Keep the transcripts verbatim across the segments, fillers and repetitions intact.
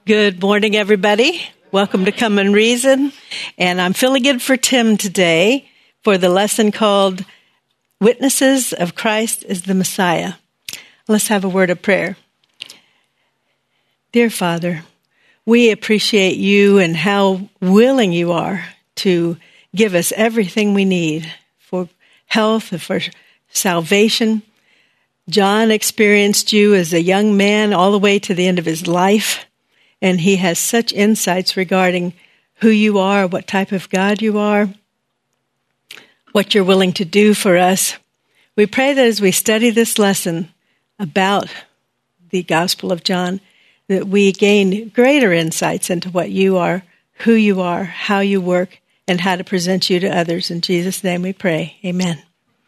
Good morning, everybody. Welcome to Come and Reason. And I'm filling in for Tim today for the lesson called Witnesses of Christ as the Messiah. Let's have a word of prayer. Dear Father, we appreciate you and how willing you are to give us everything we need for health, for salvation. John experienced you as a young man all the way to the end of his life. And he has such insights regarding who you are, what type of God you are, what you're willing to do for us. We pray that as we study this lesson about the Gospel of John, that we gain greater insights into what you are, who you are, how you work, and how to present you to others. In Jesus' name we pray. Amen.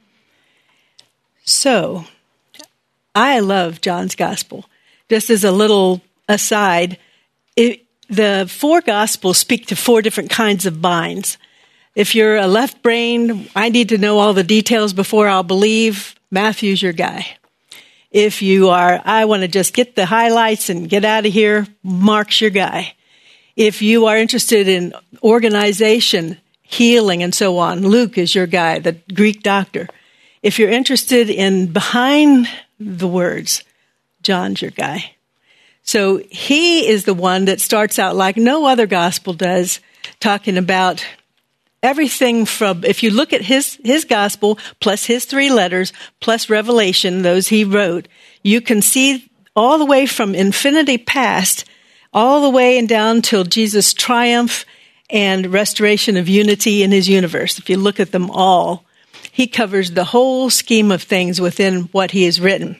So, I love John's Gospel. Just as a little aside, It, the four Gospels speak to four different kinds of minds. If you're a left brain, I need to know all the details before I'll believe, Matthew's your guy. If you are, I want to just get the highlights and get out of here, Mark's your guy. If you are interested in organization, healing, and so on, Luke is your guy, the Greek doctor. If you're interested in behind the words, John's your guy. So he is the one that starts out like no other gospel does, talking about everything from, if you look at his, his gospel, plus his three letters, plus Revelation, those he wrote, you can see all the way from infinity past, all the way and down till Jesus' triumph and restoration of unity in his universe. If you look at them all, he covers the whole scheme of things within what he has written.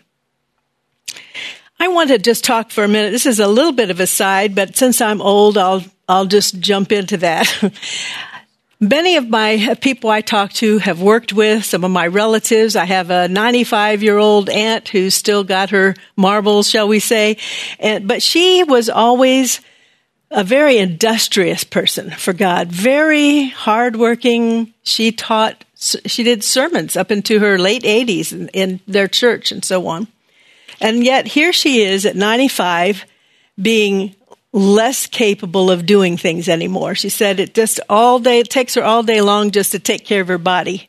I want to just talk for a minute. This is a little bit of a side, but since I'm old, I'll I'll just jump into that. Many of my people I talk to have worked with, some of my relatives. I have a ninety-five-year-old aunt who's still got her marbles, shall we say. And, but she was always a very industrious person for God, very hardworking. She taught, she did sermons up into her late eighties in, in their church and so on. And yet here she is at ninety-five, being less capable of doing things anymore. She said it just all day, it takes her all day long just to take care of her body.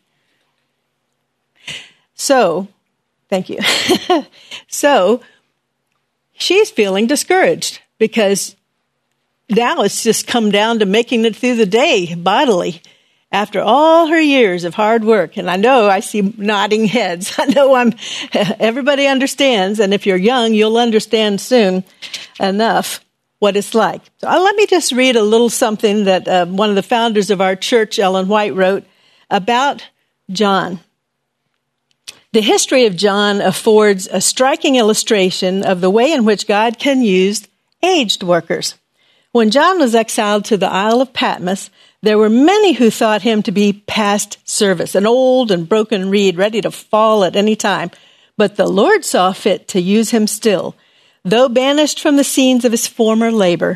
So, thank you. So, she's feeling discouraged because now it's just come down to making it through the day bodily. After all her years of hard work, and I know I see nodding heads. I know I'm, everybody understands, and if you're young, you'll understand soon enough what it's like. So uh, let me just read a little something that uh, one of the founders of our church, Ellen White, wrote about John. The history of John affords a striking illustration of the way in which God can use aged workers. When John was exiled to the Isle of Patmos, there were many who thought him to be past service, an old and broken reed ready to fall at any time. But the Lord saw fit to use him still, though banished from the scenes of his former labor.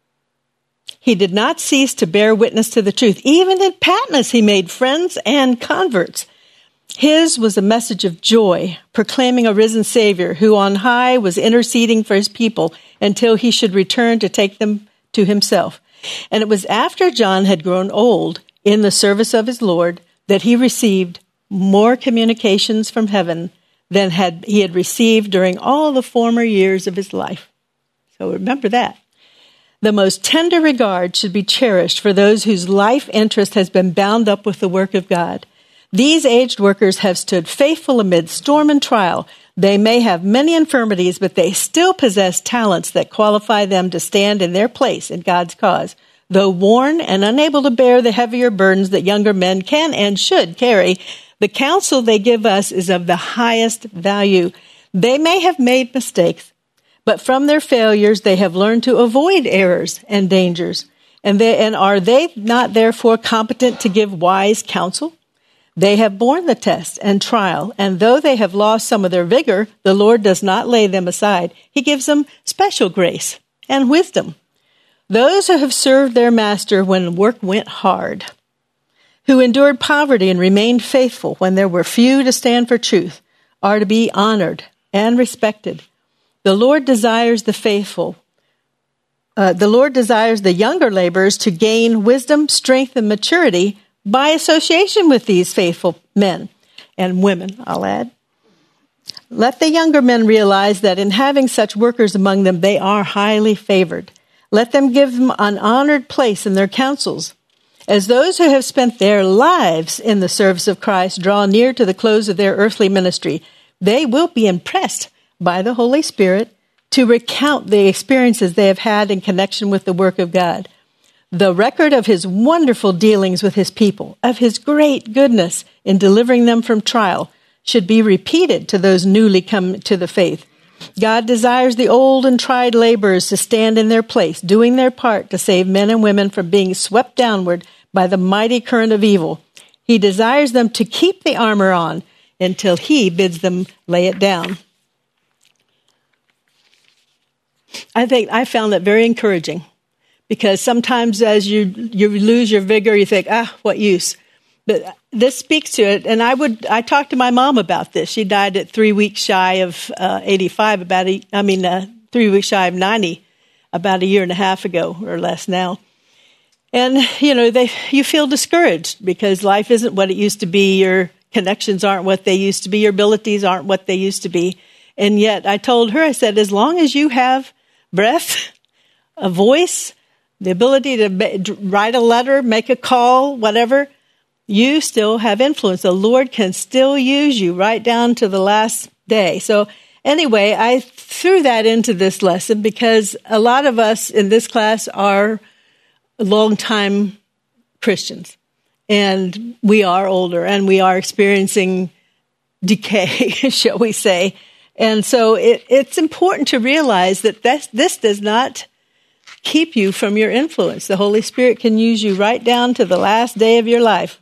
He did not cease to bear witness to the truth. Even in Patmos, he made friends and converts. His was a message of joy, proclaiming a risen Savior who on high was interceding for his people until he should return to take them to himself. And it was after John had grown old in the service of his Lord that he received more communications from heaven than had he had received during all the former years of his life. So remember that. The most tender regard should be cherished for those whose life interest has been bound up with the work of God. These aged workers have stood faithful amid storm and trial. They may have many infirmities, but they still possess talents that qualify them to stand in their place in God's cause. Though worn and unable to bear the heavier burdens that younger men can and should carry, the counsel they give us is of the highest value. They may have made mistakes, but from their failures they have learned to avoid errors and dangers. And, they, and are they not therefore competent to give wise counsel? They have borne the test and trial, and though they have lost some of their vigor, the Lord does not lay them aside. He gives them special grace and wisdom. Those who have served their master when work went hard, who endured poverty and remained faithful when there were few to stand for truth, are to be honored and respected. The Lord desires the faithful uh, the Lord desires the younger laborers to gain wisdom, strength, and maturity by association with these faithful men and women, I'll add. Let the younger men realize that in having such workers among them, they are highly favored. Let them give them an honored place in their councils. As those who have spent their lives in the service of Christ draw near to the close of their earthly ministry, they will be impressed by the Holy Spirit to recount the experiences they have had in connection with the work of God. The record of his wonderful dealings with his people, of his great goodness in delivering them from trial, should be repeated to those newly come to the faith. God desires the old and tried laborers to stand in their place, doing their part to save men and women from being swept downward by the mighty current of evil. He desires them to keep the armor on until he bids them lay it down. I think I found that very encouraging, because sometimes as you you lose your vigor, you think, ah, what use? But this speaks to it, and I would I talked to my mom about this. She died at three weeks shy of uh, eighty-five, about a, I mean uh, three weeks shy of ninety, about a year and a half ago or less now. And you know, they you feel discouraged because life isn't what it used to be. Your connections aren't what they used to be. Your abilities aren't what they used to be. And yet, I told her, I said, as long as you have breath, a voice, the ability to write a letter, make a call, whatever, you still have influence. The Lord can still use you right down to the last day. So anyway, I threw that into this lesson because a lot of us in this class are longtime Christians, and we are older, and we are experiencing decay, shall we say. And so it, it's important to realize that this, this does not keep you from your influence. The Holy Spirit can use you right down to the last day of your life.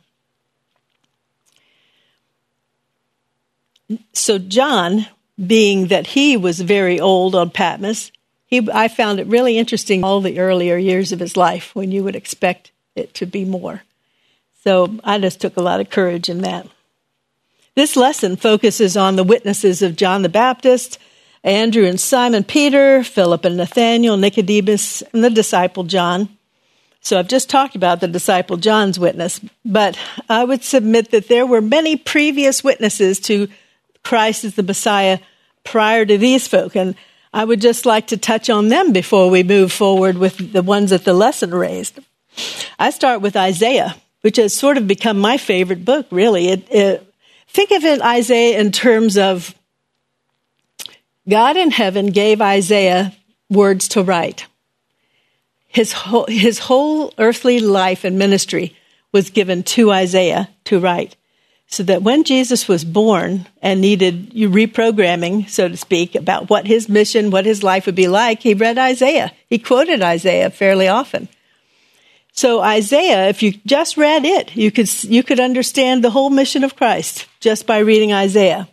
So John, being that he was very old on Patmos, he, I found it really interesting all the earlier years of his life when you would expect it to be more. So I just took a lot of courage in that. This lesson focuses on the witnesses of John the Baptist, Andrew and Simon Peter, Philip and Nathanael, Nicodemus, and the disciple John. So I've just talked about the disciple John's witness, but I would submit that there were many previous witnesses to Christ as the Messiah prior to these folk, and I would just like to touch on them before we move forward with the ones that the lesson raised. I start with Isaiah, which has sort of become my favorite book, really. It, it, think of it, Isaiah, in terms of God in heaven gave Isaiah words to write. His whole, his whole earthly life and ministry was given to Isaiah to write, so that when Jesus was born and needed reprogramming, so to speak, about what his mission, what his life would be like, he read Isaiah. He quoted Isaiah fairly often. So Isaiah, if you just read it, you could you could understand the whole mission of Christ just by reading Isaiah.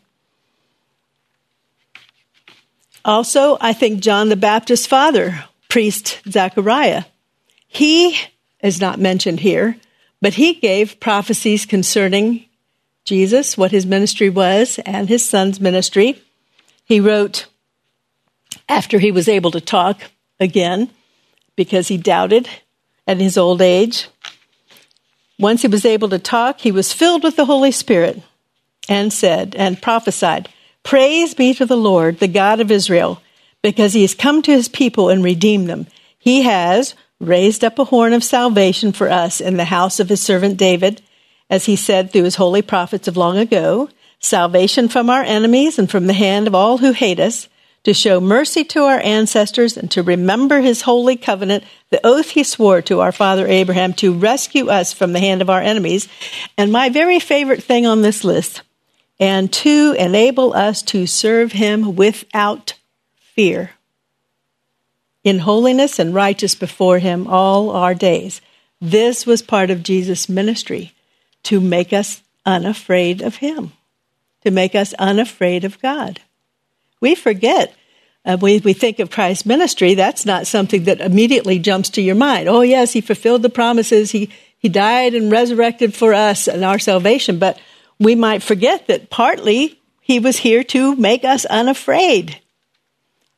Also, I think John the Baptist's father, priest Zechariah, he is not mentioned here, but he gave prophecies concerning Jesus, what his ministry was, and his son's ministry. He wrote, after he was able to talk again, because he doubted at his old age. Once he was able to talk, he was filled with the Holy Spirit and said, and prophesied, "Praise be to the Lord, the God of Israel, because he has come to his people and redeemed them. He has raised up a horn of salvation for us in the house of his servant David, as he said through his holy prophets of long ago, salvation from our enemies and from the hand of all who hate us, to show mercy to our ancestors and to remember his holy covenant, the oath he swore to our father Abraham, to rescue us from the hand of our enemies." And my very favorite thing on this list, and to enable us to serve him without fear, in holiness and righteous before him all our days. This was part of Jesus' ministry, to make us unafraid of him, to make us unafraid of God. We forget, uh, we, we think of Christ's ministry, that's not something that immediately jumps to your mind. Oh, yes, he fulfilled the promises, he, he died and resurrected for us and our salvation, but we might forget that partly he was here to make us unafraid,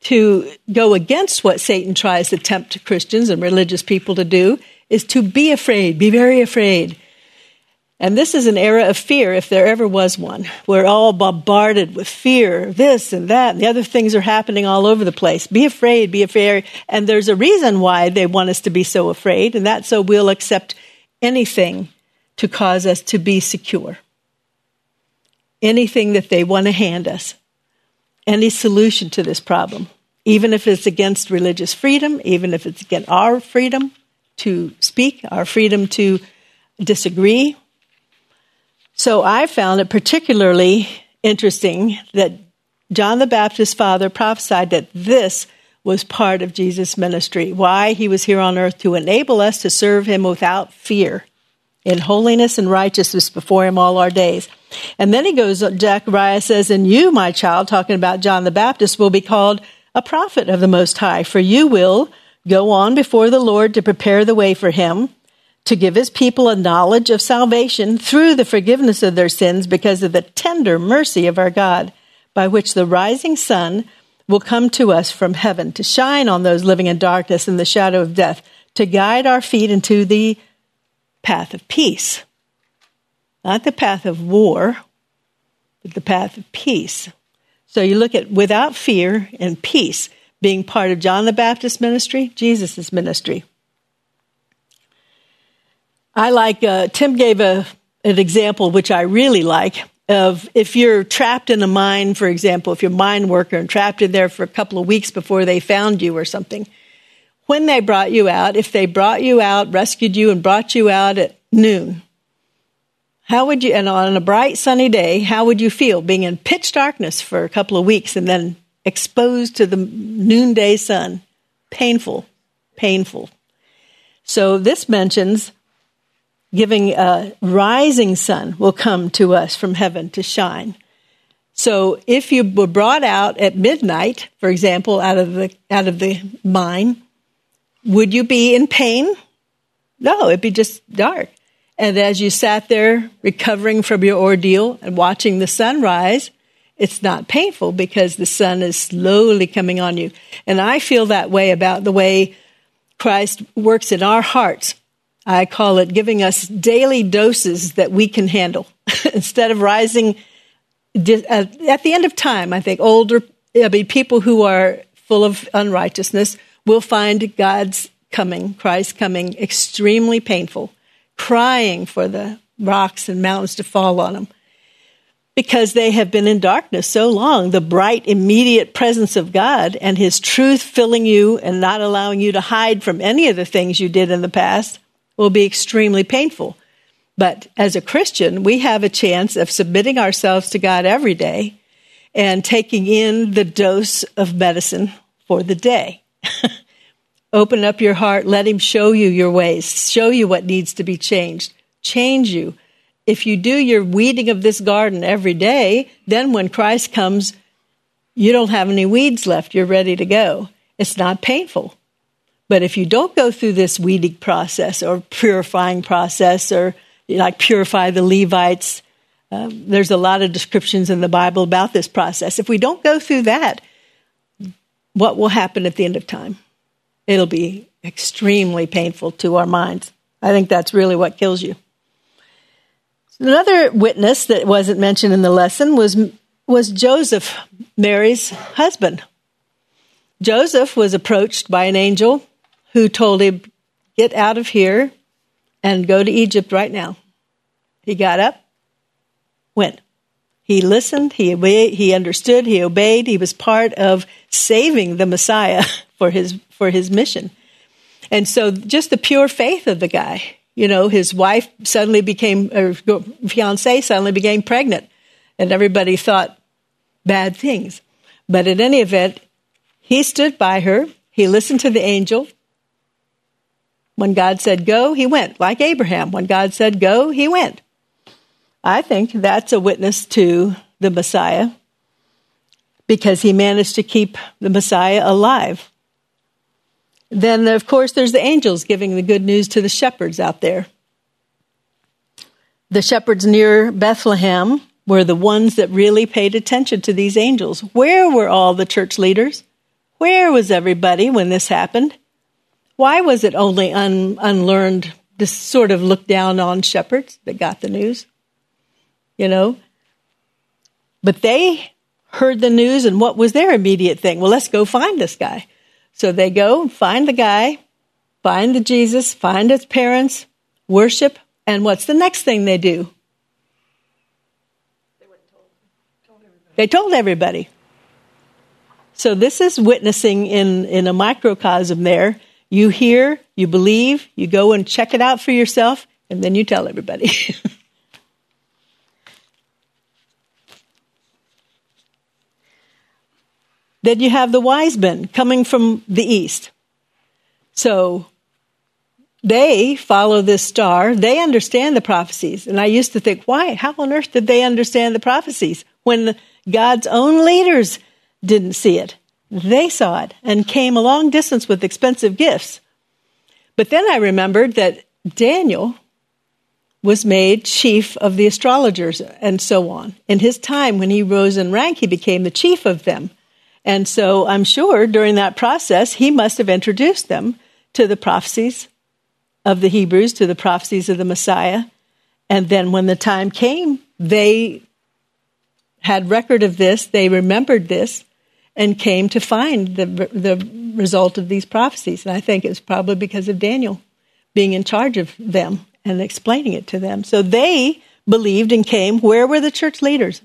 to go against what Satan tries to tempt Christians and religious people to do is to be afraid, be very afraid. And this is an era of fear, if there ever was one. We're all bombarded with fear, this and that, and the other things are happening all over the place. Be afraid, be afraid. And there's a reason why they want us to be so afraid, and that's so we'll accept anything to cause us to be secure. Anything that they want to hand us. Any solution to this problem. Even if it's against religious freedom, even if it's against our freedom to speak, our freedom to disagree. So I found it particularly interesting that John the Baptist's father prophesied that this was part of Jesus' ministry, why he was here on earth, to enable us to serve him without fear, in holiness and righteousness before him all our days. And then he goes, Zechariah says, and you, my child, talking about John the Baptist, will be called a prophet of the Most High, for you will go on before the Lord to prepare the way for him, to give his people a knowledge of salvation through the forgiveness of their sins because of the tender mercy of our God, by which the rising sun will come to us from heaven to shine on those living in darkness and the shadow of death, to guide our feet into the path of peace. Not the path of war, but the path of peace. So you look at without fear and peace being part of John the Baptist's ministry, Jesus' ministry. I like, uh, Tim gave a, an example, which I really like, of if you're trapped in a mine, for example, if you're a mine worker and trapped in there for a couple of weeks before they found you or something, when they brought you out, if they brought you out, rescued you and brought you out at noon, how would you, and on a bright sunny day, how would you feel being in pitch darkness for a couple of weeks and then exposed to the noonday sun? Painful, painful. So this mentions giving a rising sun will come to us from heaven to shine. So if you were brought out at midnight, for example, out of the out of the mine, would you be in pain? No, it'd be just dark. And as you sat there recovering from your ordeal and watching the sun rise, it's not painful because the sun is slowly coming on you. And I feel that way about the way Christ works in our hearts. I call it giving us daily doses that we can handle. Instead of rising at the end of time, I think older, I mean, people who are full of unrighteousness will find God's coming, Christ coming, extremely painful, crying for the rocks and mountains to fall on them. Because they have been in darkness so long, the bright, immediate presence of God and his truth filling you and not allowing you to hide from any of the things you did in the past will be extremely painful. But as a Christian, we have a chance of submitting ourselves to God every day and taking in the dose of medicine for the day. Open up your heart. Let him show you your ways, show you what needs to be changed, change you. If you do your weeding of this garden every day, then when Christ comes, you don't have any weeds left. You're ready to go. It's not painful. But if you don't go through this weeding process or purifying process, or like purify the Levites, uh, there's a lot of descriptions in the Bible about this process. If we don't go through that, what will happen at the end of time? It'll be extremely painful to our minds. I think that's really what kills you. Another witness that wasn't mentioned in the lesson was, was Joseph, Mary's husband. Joseph was approached by an angel who told him, get out of here and go to Egypt right now. He got up, went. He listened, he obeyed, he understood, he obeyed. He was part of saving the Messiah for his for his mission. And so just the pure faith of the guy, you know, his wife suddenly became, or fiancée suddenly became pregnant, and everybody thought bad things. But in any event, he stood by her. He listened to the angel. When God said go, he went. Like Abraham, when God said go, he went. I think that's a witness to the Messiah because he managed to keep the Messiah alive. Then, of course, there's the angels giving the good news to the shepherds out there. The shepherds near Bethlehem were the ones that really paid attention to these angels. Where were all the church leaders? where was everybody when this happened? Why was it only un- unlearned, this sort of look down on shepherds that got the news? You know? But they heard the news, and what was their immediate thing? Well, let's go find this guy. So they go find the guy, find the Jesus, find his parents, worship, and what's the next thing they do? They went and told, told everybody. They told everybody. So this is witnessing in, in a microcosm there. You hear, you believe, you go and check it out for yourself, and then you tell everybody. Then you have the wise men coming from the east. So they follow this star. They understand the prophecies. And I used to think, why? How on earth did they understand the prophecies when God's own leaders didn't see it? They saw it and came a long distance with expensive gifts. But then I remembered that Daniel was made chief of the astrologers and so on. In his time, when he rose in rank, he became the chief of them. And so I'm sure during that process, he must have introduced them to the prophecies of the Hebrews, to the prophecies of the Messiah. And then when the time came, they had record of this, they remembered this, and came to find the the result of these prophecies. And I think it's probably because of Daniel being in charge of them and explaining it to them. So they believed and came. Where were the church leaders?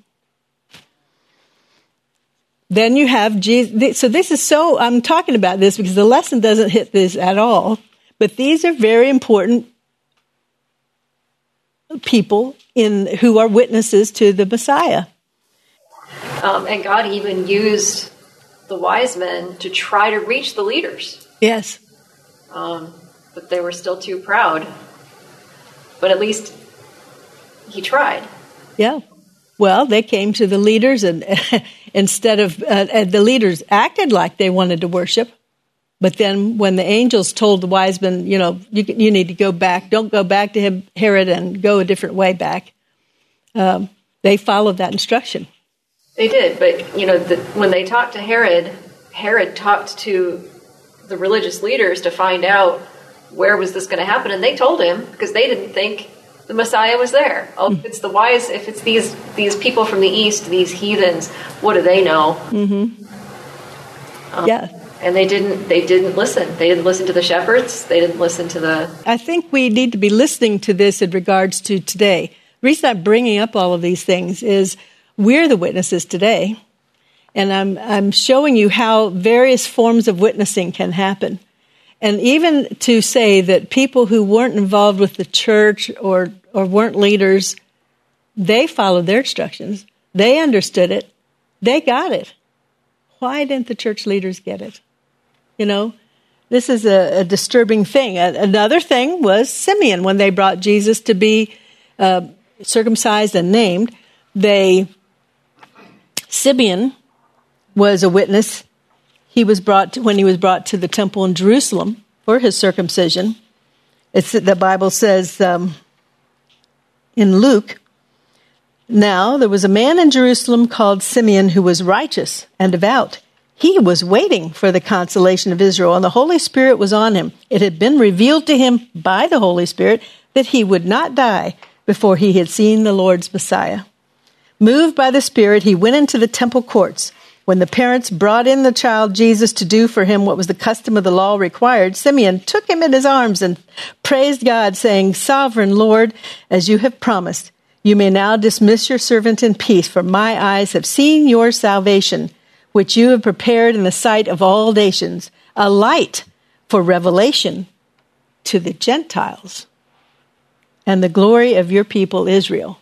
Then you have Jesus. So this is so, I'm talking about this because the lesson doesn't hit this at all. But these are very important people in who are witnesses to the Messiah. Um, and God even used the wise men to try to reach the leaders. Yes. Um, but they were still too proud. But at least he tried. Yeah. Well, they came to the leaders, and instead of, uh, and the leaders acted like they wanted to worship. But then when the angels told the wise men, you know, you, you need to go back, don't go back to him, Herod, and go a different way back, um, they followed that instruction. They did, but, you know, the, when they talked to Herod, Herod talked to the religious leaders to find out where was this going to happen, and they told him, because they didn't think the Messiah was there. Oh, if it's the wise, if it's these these people from the east, these heathens, what do they know? Mm-hmm. Um, yeah. And they didn't they didn't listen. They didn't listen to the shepherds. They didn't listen to the... I think we need to be listening to this in regards to today. The reason I'm bringing up all of these things is we're the witnesses today. And I'm I'm showing you how various forms of witnessing can happen. And even to say that people who weren't involved with the church or, or weren't leaders, they followed their instructions. They understood it. They got it. Why didn't the church leaders get it? You know, this is a, a disturbing thing. Another thing was Simeon. When they brought Jesus to be uh, circumcised and named, they Simeon was a witness. He was brought to, when he was brought to the temple in Jerusalem for his circumcision. It's the Bible says um, in Luke, now there was a man in Jerusalem called Simeon who was righteous and devout. He was waiting for the consolation of Israel, and the Holy Spirit was on him. It had been revealed to him by the Holy Spirit that he would not die before he had seen the Lord's Messiah. Moved by the Spirit, he went into the temple courts. When the parents brought in the child Jesus to do for him what was the custom of the law required, Simeon took him in his arms and praised God, saying, Sovereign Lord, as you have promised, you may now dismiss your servant in peace, for my eyes have seen your salvation, which you have prepared in the sight of all nations, a light for revelation to the Gentiles and the glory of your people Israel.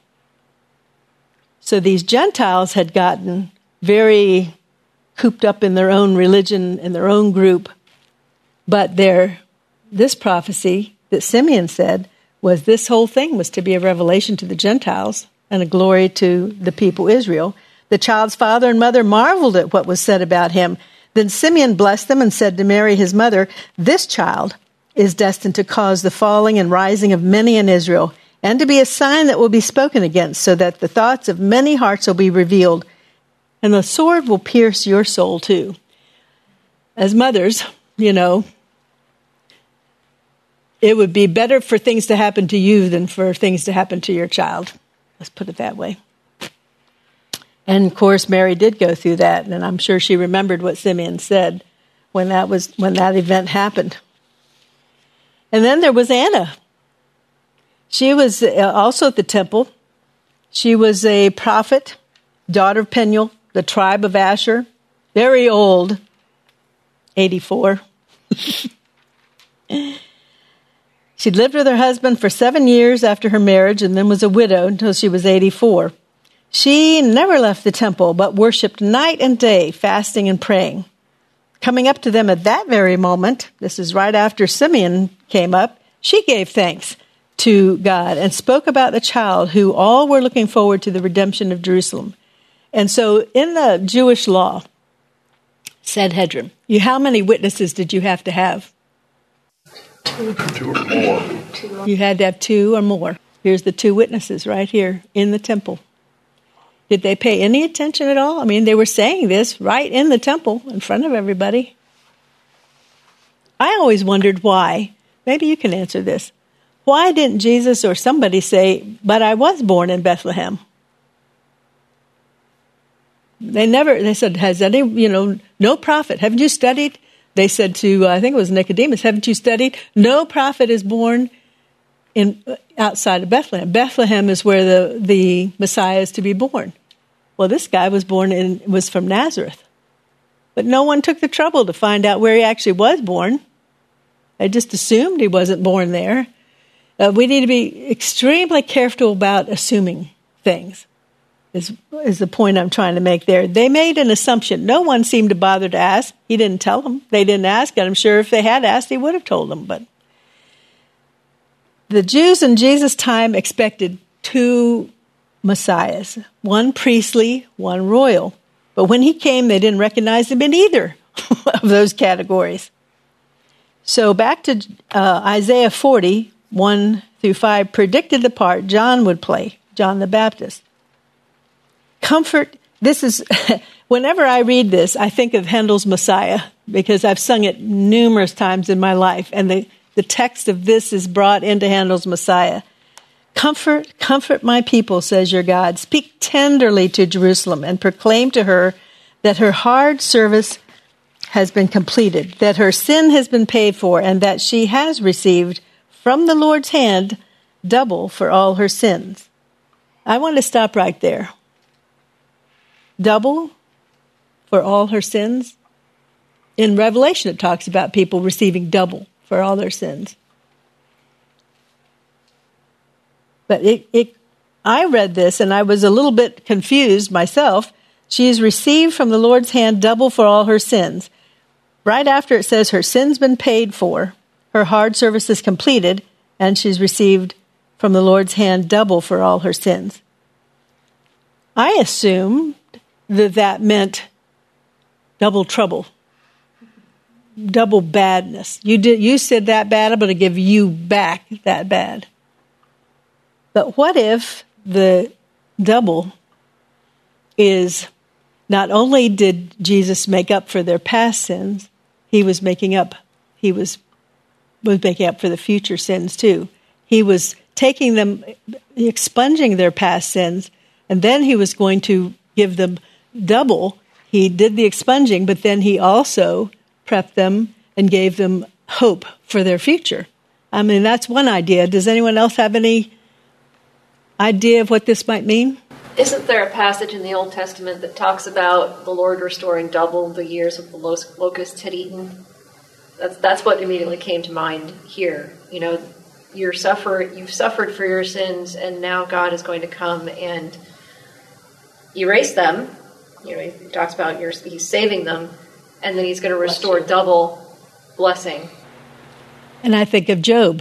So these Gentiles had gotten very cooped up in their own religion and their own group. But their, this prophecy that Simeon said was this whole thing was to be a revelation to the Gentiles and a glory to the people Israel. The child's father and mother marveled at what was said about him. Then Simeon blessed them and said to Mary, his mother, this child is destined to cause the falling and rising of many in Israel, and to be a sign that will be spoken against, so that the thoughts of many hearts will be revealed. And the sword will pierce your soul too. as mothers, you know, it would be better for things to happen to you than for things to happen to your child. Let's put it that way. And of course, Mary did go through that, and I'm sure she remembered what Simeon said when that was when that event happened. And then there was Anna. She was also at the temple. She was a prophet, daughter of Penuel, the tribe of Asher, very old, eighty-four. She'd lived with her husband for seven years after her marriage and then was a widow until she was eighty-four. She never left the temple, but worshipped night and day, fasting and praying. Coming up to them at that very moment, this is right after Simeon came up, she gave thanks to God and spoke about the child who all were looking forward to the redemption of Jerusalem. And so in the Jewish law, Sanhedrin, you, how many witnesses did you have to have? Two, two or more. You had to have two or more. Here's the two witnesses right here in the temple. Did they pay any attention at all? I mean, they were saying this right in the temple in front of everybody. I always wondered why. Maybe you can answer this. Why didn't Jesus or somebody say, but I was born in Bethlehem? They never, they said, has any, you know, no prophet, haven't you studied? They said to, uh, I think it was Nicodemus, haven't you studied? No prophet is born in outside of Bethlehem. Bethlehem is where the, the Messiah is to be born. Well, this guy was born in, was from Nazareth. But no one took the trouble to find out where he actually was born. They just assumed he wasn't born there. Uh, we need to be extremely careful about assuming things, is, is the point I'm trying to make there. They made an assumption. No one seemed to bother to ask. He didn't tell them. They didn't ask, and I'm sure if they had asked, he would have told them. But the Jews in Jesus' time expected two messiahs, one priestly, one royal. But when he came, they didn't recognize him in either of those categories. So back to uh, Isaiah forty, one through five, predicted the part John would play, John the Baptist. Comfort, this is, whenever I read this, I think of Handel's Messiah, because I've sung it numerous times in my life, and the, the text of this is brought into Handel's Messiah. Comfort, comfort my people, says your God. Speak tenderly to Jerusalem and proclaim to her that her hard service has been completed, that her sin has been paid for, and that she has received from the Lord's hand double for all her sins. I want to stop right there. Double for all her sins? In Revelation, it talks about people receiving double for all their sins. But it, it, I read this, and I was a little bit confused myself. She has received from the Lord's hand double for all her sins. Right after it says her sin's been paid for, her hard service is completed, and she's received from the Lord's hand double for all her sins. I assumed that that meant double trouble, double badness. You did, you said that bad, I'm going to give you back that bad. But what if the double is not only did Jesus make up for their past sins, he was making up, he was, was making up for the future sins too. He was taking them, expunging their past sins, and then he was going to give them double. He did the expunging, but then he also prepped them and gave them hope for their future. I mean, that's one idea. Does anyone else have any idea of what this might mean? Isn't there a passage in the Old Testament that talks about the Lord restoring double the years that the locusts had eaten? That's that's what immediately came to mind here. You know, you're suffer you've suffered for your sins, and now God is going to come and erase them. You know, he talks about your, he's saving them, and then he's going to restore double blessing. And I think of Job,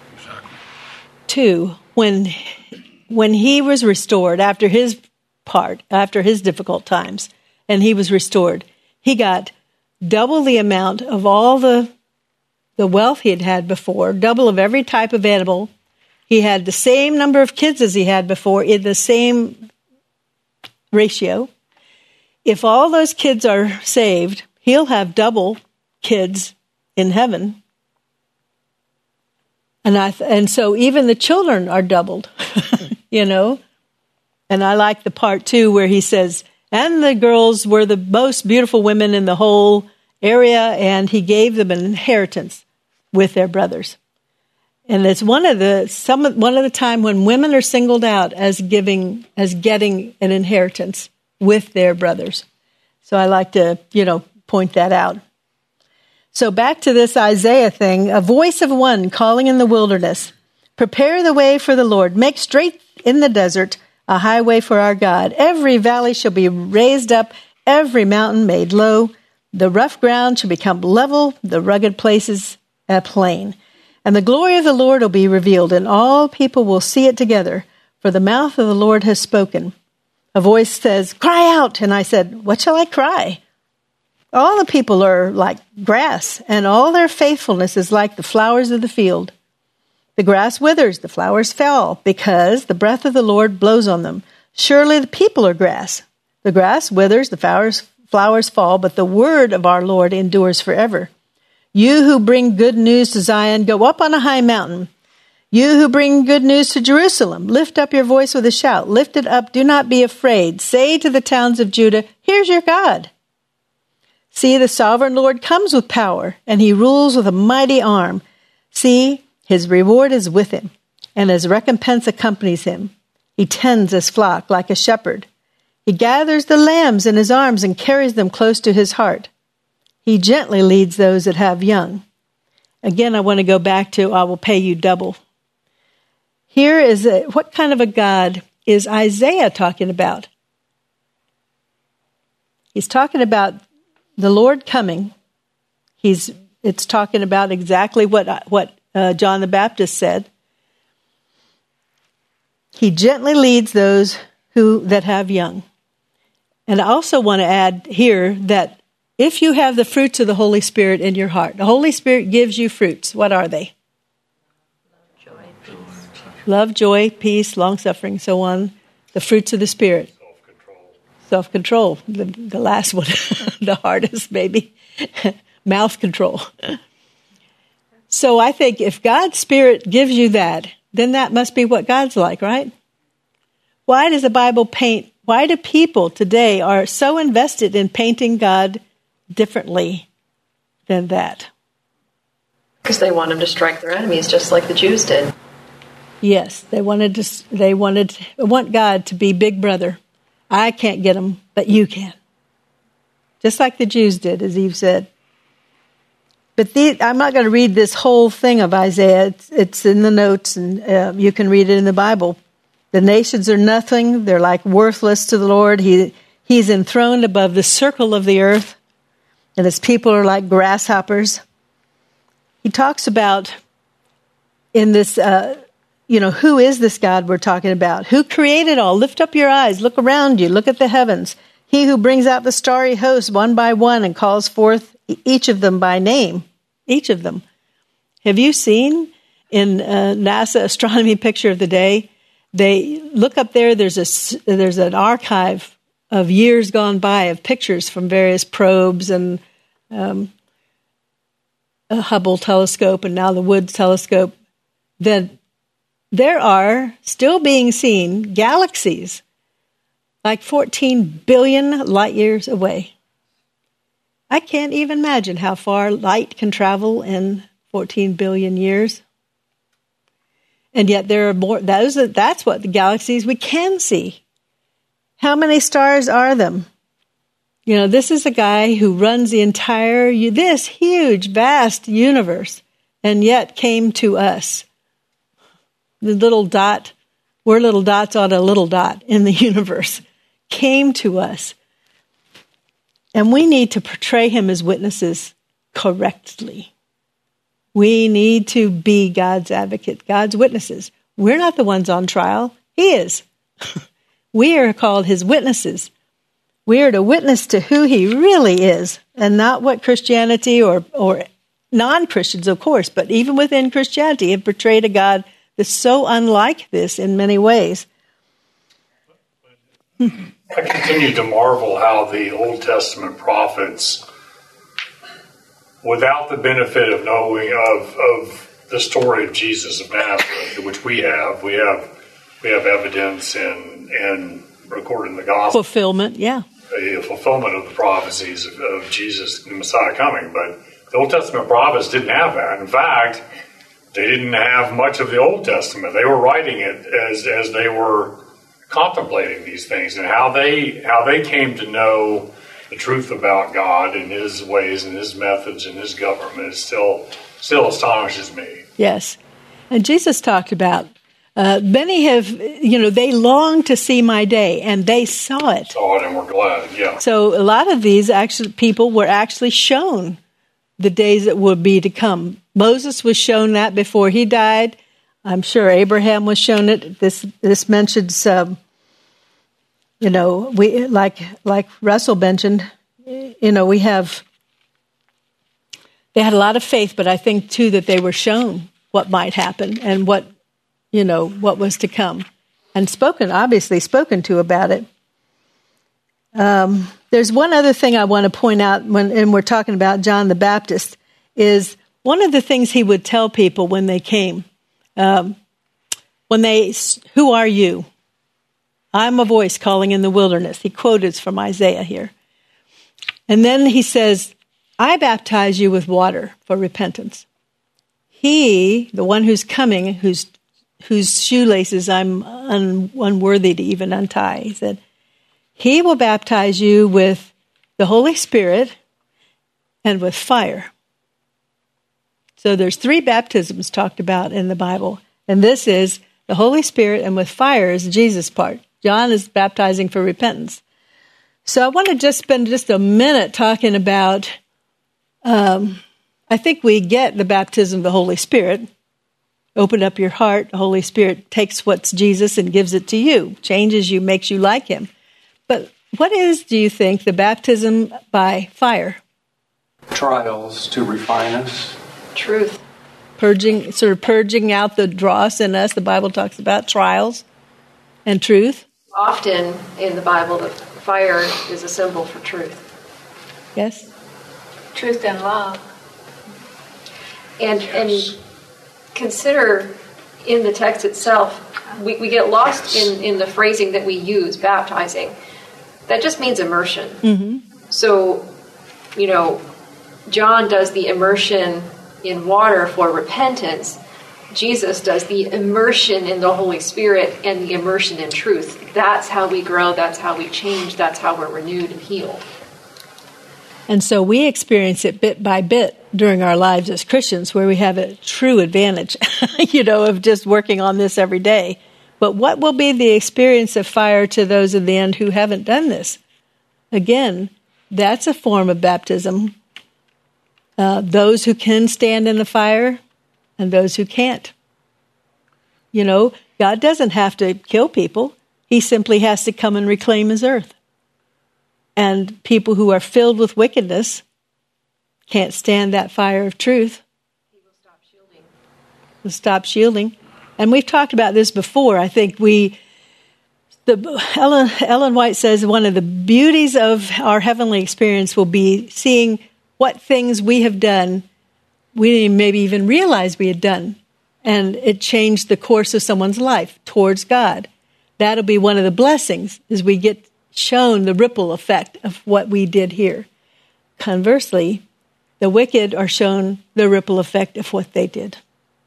too, when when he was restored after his part, after his difficult times, and he was restored, he got double the amount of all the the wealth he had had before, double of every type of animal. He had the same number of kids as he had before in the same ratio. If all those kids are saved, he'll have double kids in heaven. And I th- and so even the children are doubled, you know. And I like the part, too, where he says, and the girls were the most beautiful women in the whole area, and he gave them an inheritance with their brothers. And it's one of the some one of the time when women are singled out as giving as getting an inheritance with their brothers. So I like to, you know, point that out. So back to this Isaiah thing, a voice of one calling in the wilderness, prepare the way for the Lord, make straight in the desert a highway for our God. Every valley shall be raised up, every mountain made low. The rough ground shall become level, the rugged places a plain. And the glory of the Lord will be revealed, and all people will see it together, for the mouth of the Lord has spoken. A voice says, cry out. And I said, what shall I cry? All the people are like grass, and all their faithfulness is like the flowers of the field. The grass withers, the flowers fall, because the breath of the Lord blows on them. Surely the people are grass. The grass withers, the flowers, flowers fall, but the word of our Lord endures forever. You who bring good news to Zion, go up on a high mountain. You who bring good news to Jerusalem, lift up your voice with a shout. Lift it up, do not be afraid. Say to the towns of Judah, here's your God. See, the sovereign Lord comes with power, and he rules with a mighty arm. See, his reward is with him, and his recompense accompanies him. He tends his flock like a shepherd. He gathers the lambs in his arms and carries them close to his heart. He gently leads those that have young. Again, I want to go back to, I will pay you double. Here is a, what kind of a God is Isaiah talking about? He's talking about the Lord coming. He's it's talking about exactly what what uh, John the Baptist said. He gently leads those who that have young. And I also want to add here that if you have the fruits of the Holy Spirit in your heart, the Holy Spirit gives you fruits. What are they? Joy, peace. Love, joy, peace, long-suffering, so on. The fruits of the Spirit. Self-control. Self-control. The, the last one, the hardest, maybe. Mouth control. So I think if God's Spirit gives you that, then that must be what God's like, right? Why does the Bible paint, why do people today are so invested in painting God differently than that? Because they want him to strike their enemies just like the Jews did. Yes, they wanted to, they wanted, want God to be big brother. I can't get him, but you can. Just like the Jews did, as Eve said. But the, I'm not going to read this whole thing of Isaiah. It's, it's in the notes, and uh, you can read it in the Bible. The nations are nothing. They're like worthless to the Lord. He He's enthroned above the circle of the earth, and his people are like grasshoppers. He talks about in this, uh, you know, who is this God we're talking about? Who created all? Lift up your eyes. Look around you. Look at the heavens. He who brings out the starry host one by one and calls forth each of them by name. Each of them. Have you seen in uh, NASA Astronomy Picture of the Day, they look up there, there's a, there's an archive of years gone by of pictures from various probes and um, a Hubble telescope and now the Woods telescope, that there are still being seen galaxies like fourteen billion light years away. I can't even imagine how far light can travel in fourteen billion years. And yet there are more, those, that's what the galaxies we can see. How many stars are them? You know, this is a guy who runs the entire, this huge, vast universe, and yet came to us. The little dot, we're little dots on a little dot in the universe, came to us. And we need to portray him as witnesses correctly. We need to be God's advocate, God's witnesses. We're not the ones on trial. He is. We are called his witnesses. We are to witness to who he really is, and not what Christianity or, or non-Christians, of course, but even within Christianity have portrayed a God that's so unlike this in many ways. I continue to marvel how the Old Testament prophets without the benefit of knowing of of the story of Jesus of Nazareth, which we have, we have we have evidence and and recorded in the gospel fulfillment, yeah, a fulfillment of the prophecies of, of Jesus, the Messiah coming. But the Old Testament prophets didn't have that. In fact, they didn't have much of the Old Testament. They were writing it as as they were contemplating these things, and how they how they came to know the truth about God and His ways and His methods and His government is still still astonishes me. Yes, and Jesus talked about uh, many have you know they long to see my day, and they saw it. Saw it, and we're glad. Yeah. So a lot of these actually people were actually shown the days that would be to come. Moses was shown that before he died. I'm sure Abraham was shown it. This this mentions, um, you know, we like like Russell mentioned. You know, we have. They had a lot of faith, but I think too that they were shown what might happen and what, you know, what was to come, and spoken obviously spoken to about it. Um, there's one other thing I want to point out when, and we're talking about John the Baptist, is one of the things he would tell people when they came. Um, when they, who are you? I'm a voice calling in the wilderness. He quoted from Isaiah here. And then he says, I baptize you with water for repentance. He, the one who's coming, whose whose shoelaces I'm un, unworthy to even untie, he said, he will baptize you with the Holy Spirit and with fire. So there's three baptisms talked about in the Bible. And this is the Holy Spirit, and with fire is Jesus' part. John is baptizing for repentance. So I want to just spend just a minute talking about, um, I think we get the baptism of the Holy Spirit. Open up your heart. The Holy Spirit takes what's Jesus and gives it to you, changes you, makes you like Him. But what is, do you think, the baptism by fire? Trials to refine us. Truth. Purging, sort of purging out the dross in us. The Bible talks about trials and truth. Often in the Bible, the fire is a symbol for truth. Yes? Truth and love. And and consider in the text itself, we, we get lost in, in the phrasing that we use, baptizing. That just means immersion. Mm-hmm. So, you know, John does the immersion in water for repentance. Jesus does the immersion in the Holy Spirit and the immersion in truth. That's how we grow. That's how we change. That's how we're renewed and healed. And so we experience it bit by bit during our lives as Christians, where we have a true advantage, you know, of just working on this every day. But what will be the experience of fire to those in the end who haven't done this? Again, that's a form of baptism. Uh, those who can stand in the fire and those who can't. You know, God doesn't have to kill people. He simply has to come and reclaim His earth. And people who are filled with wickedness can't stand that fire of truth. He will stop shielding. Will stop shielding. And we've talked about this before. I think we, the Ellen, Ellen White says one of the beauties of our heavenly experience will be seeing what things we have done we didn't maybe even realize we had done. And it changed the course of someone's life towards God. That'll be one of the blessings, is we get shown the ripple effect of what we did here. Conversely, the wicked are shown the ripple effect of what they did.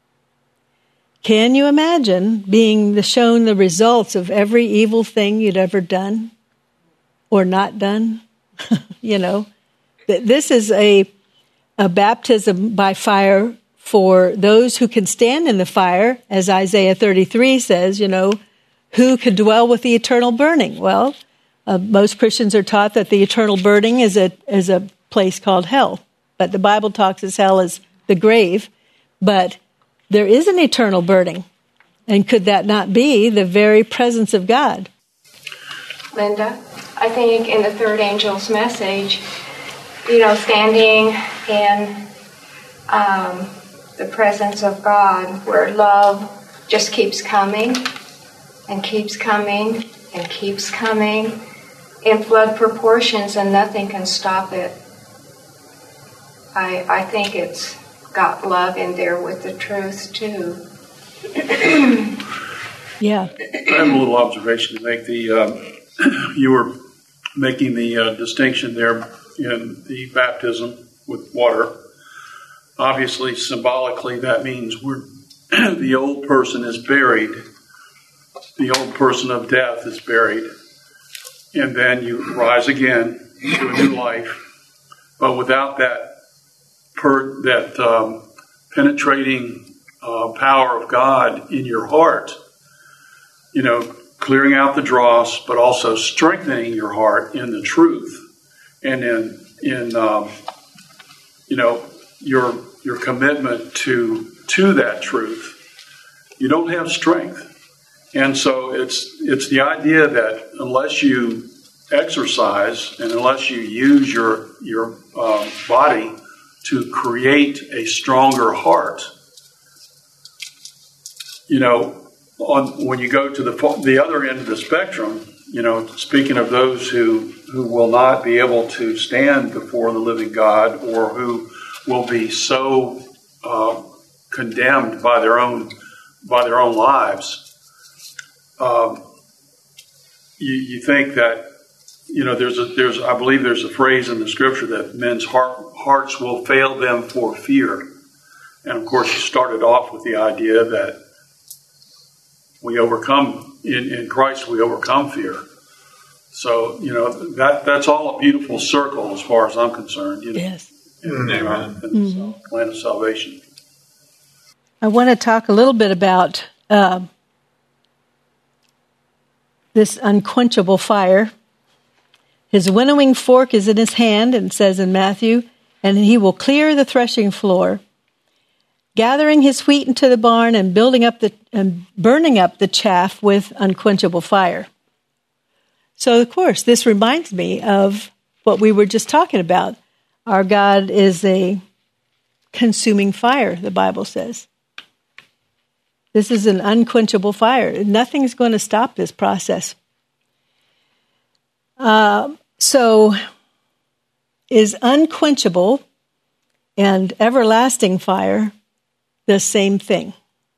Can you imagine being the, shown the results of every evil thing you'd ever done or not done? You know, this is a, a baptism by fire for those who can stand in the fire, as Isaiah thirty-three says, you know, who could dwell with the eternal burning? Well, uh, most Christians are taught that the eternal burning is a is a place called hell. But the Bible talks as hell as the grave. But there is an eternal burning. And could that not be the very presence of God? Linda, I think in the third angel's message, you know, standing in um, the presence of God, where love just keeps coming and keeps coming and keeps coming in flood proportions, and nothing can stop it. I, I think it's got love in there with the truth, too. Yeah. I have a little observation to make. The um, you were making the uh, distinction there in the baptism with water. Obviously, symbolically, that means we're the old person is buried. The old person of death is buried. And then you rise again to a new life. But without that per, that um, penetrating uh, power of God in your heart, you know, clearing out the dross, but also strengthening your heart in the truth and in, in um, you know, your your commitment to to that truth, you don't have strength. And so it's it's the idea that unless you exercise and unless you use your your um, body to create a stronger heart, you know, on when you go to the the other end of the spectrum, you know, speaking of those who who will not be able to stand before the living God, or who will be so uh, condemned by their own by their own lives. Um, you, you think that, you know, there's a, there's, I believe there's a phrase in the scripture that men's heart, hearts will fail them for fear. And of course, you started off with the idea that we overcome, in, in Christ, we overcome fear. So, you know, that that's all a beautiful circle as far as I'm concerned. You know, yes. In, in, in the plan of salvation. I want to talk a little bit about uh, this unquenchable fire. His winnowing fork is in his hand, and it says in Matthew, and he will clear the threshing floor, gathering his wheat into the barn and building up the and burning up the chaff with unquenchable fire. So, of course, this reminds me of what we were just talking about. Our God is a consuming fire, the Bible says. This is an unquenchable fire. Nothing's going to stop this process. Uh, so, is unquenchable and everlasting fire the same thing?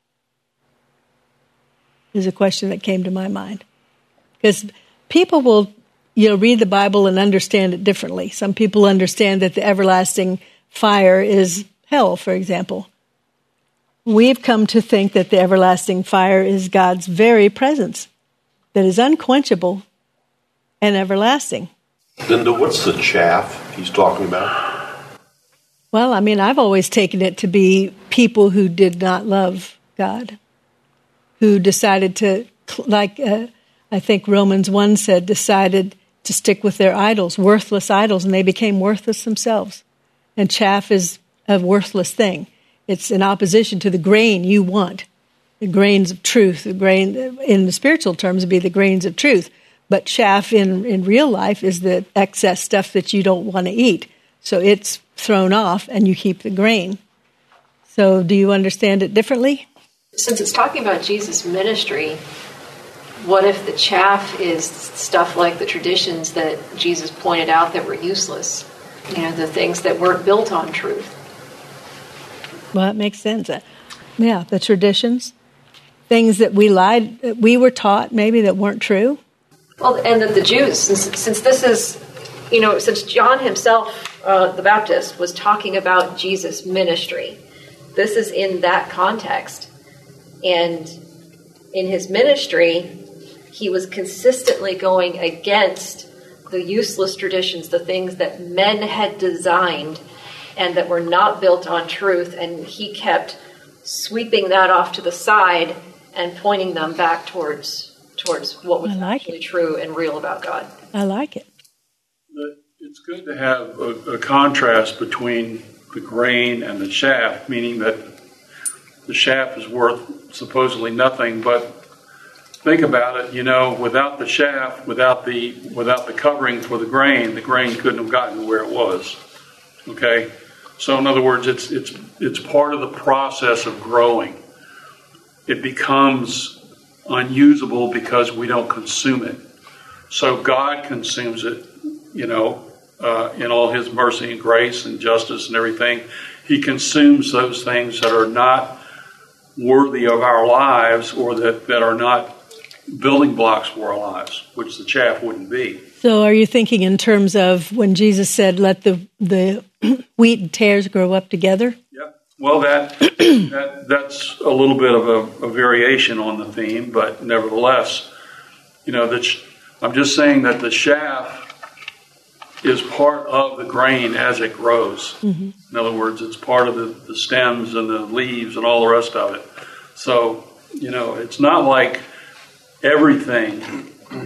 Is a question that came to my mind. Because people will, you know, read the Bible and understand it differently. Some people understand that the everlasting fire is hell, for example. We've come to think that the everlasting fire is God's very presence, that is unquenchable and everlasting. Linda, what's the chaff he's talking about? Well, I mean, I've always taken it to be people who did not love God, who decided to, like uh, I think Romans one said, decided to stick with their idols, worthless idols, and they became worthless themselves. And chaff is a worthless thing. It's in opposition to the grain you want, the grains of truth. The grain, in the spiritual terms, would be the grains of truth. But chaff in, in real life is the excess stuff that you don't want to eat. So it's thrown off and you keep the grain. So do you understand it differently? Since it's talking about Jesus' ministry, what if the chaff is stuff like the traditions that Jesus pointed out that were useless? You know, the things that weren't built on truth. Well, that makes sense. Yeah, the traditions, things that we lied, we were taught maybe that weren't true. Well, and that the Jews, since, since this is, you know, since John himself, uh, the Baptist, was talking about Jesus' ministry, this is in that context. And in his ministry, he was consistently going against the useless traditions, the things that men had designed and that were not built on truth, and he kept sweeping that off to the side and pointing them back towards towards what was like actually it. true and real about God. I like it. It's good to have a, a contrast between the grain and the chaff, meaning that the chaff is worth supposedly nothing, but think about it, you know, without the chaff, without the without the covering for the grain, the grain couldn't have gotten to where it was. Okay? So in other words, it's it's it's part of the process of growing. It becomes unusable because we don't consume it. So God consumes it, you know, uh, in all his mercy and grace and justice and everything, he consumes those things that are not worthy of our lives or that, that are not building blocks for our lives, which the chaff wouldn't be. So are you thinking in terms of when Jesus said, let the, the wheat and tares grow up together? Yeah. Well, that, that that's a little bit of a, a variation on the theme, but nevertheless, you know, that I'm just saying that the chaff is part of the grain as it grows. Mm-hmm. In other words, it's part of the, the stems and the leaves and all the rest of it. So, you know, it's not like everything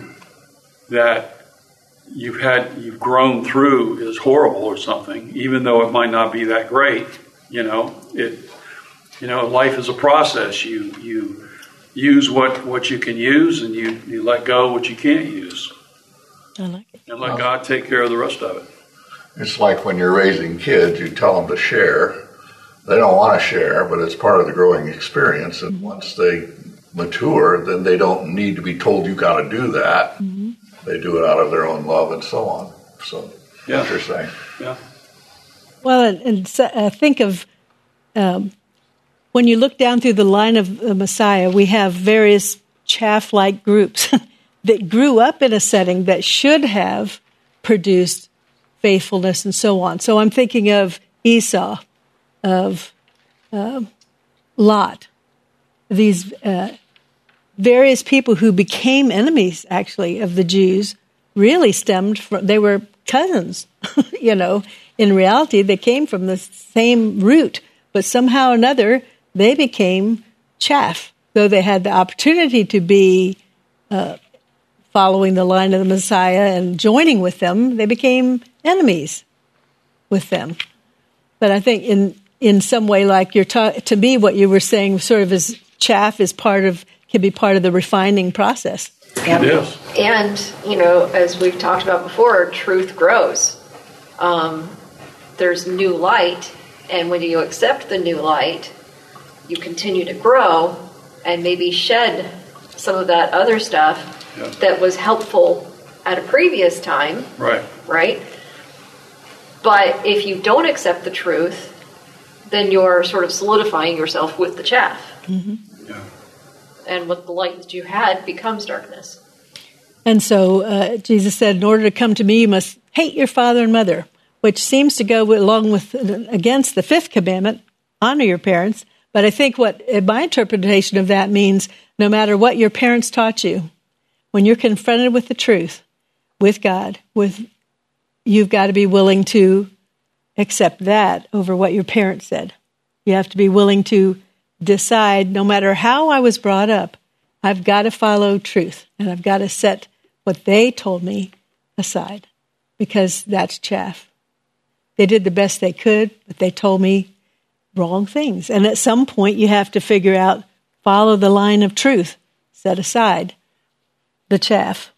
that you've had, you've grown through is horrible or something, even though it might not be that great. You know, it, you know, life is a process. You, you use what, what you can use, and you, you let go what you can't use. I like it. And let God take care of the rest of it. It's like when you're raising kids, you tell them to share. They don't want to share, but it's part of the growing experience. And once they mature, then they don't need to be told you got to do that. Mm-hmm. They do it out of their own love and so on. So, yeah. What you're saying. Yeah. Well, and, and so, uh, think of um, when you look down through the line of the Messiah, we have various chaff-like groups that grew up in a setting that should have produced faithfulness and so on. So I'm thinking of Esau, of uh, Lot, these uh, various people who became enemies, actually, of the Jews, really stemmed from, they were cousins, you know. In reality, they came from the same root, but somehow or another, they became chaff, though they had the opportunity to be uh, following the line of the Messiah and joining with them, they became enemies with them. But I think in in some way, like you're ta- to me, what you were saying, sort of as chaff is part of can be part of the refining process. And, It is. and you know, as we've talked about before, truth grows. Um, there's new light, and when you accept the new light, you continue to grow and maybe shed some of that other stuff. Yeah. That was helpful at a previous time. Right. Right? But if you don't accept the truth, then you're sort of solidifying yourself with the chaff. Mm-hmm. Yeah. And what the light that you had becomes darkness. And so uh, Jesus said, in order to come to me, you must hate your father and mother, which seems to go along with, against the fifth commandment, honor your parents. But I think what my interpretation of that means, no matter what your parents taught you, when you're confronted with the truth, with God, with you've got to be willing to accept that over what your parents said. You have to be willing to decide, no matter how I was brought up, I've got to follow truth, and I've got to set what they told me aside, because that's chaff. They did the best they could, but they told me wrong things. And at some point, you have to figure out, follow the line of truth, set aside the chaff.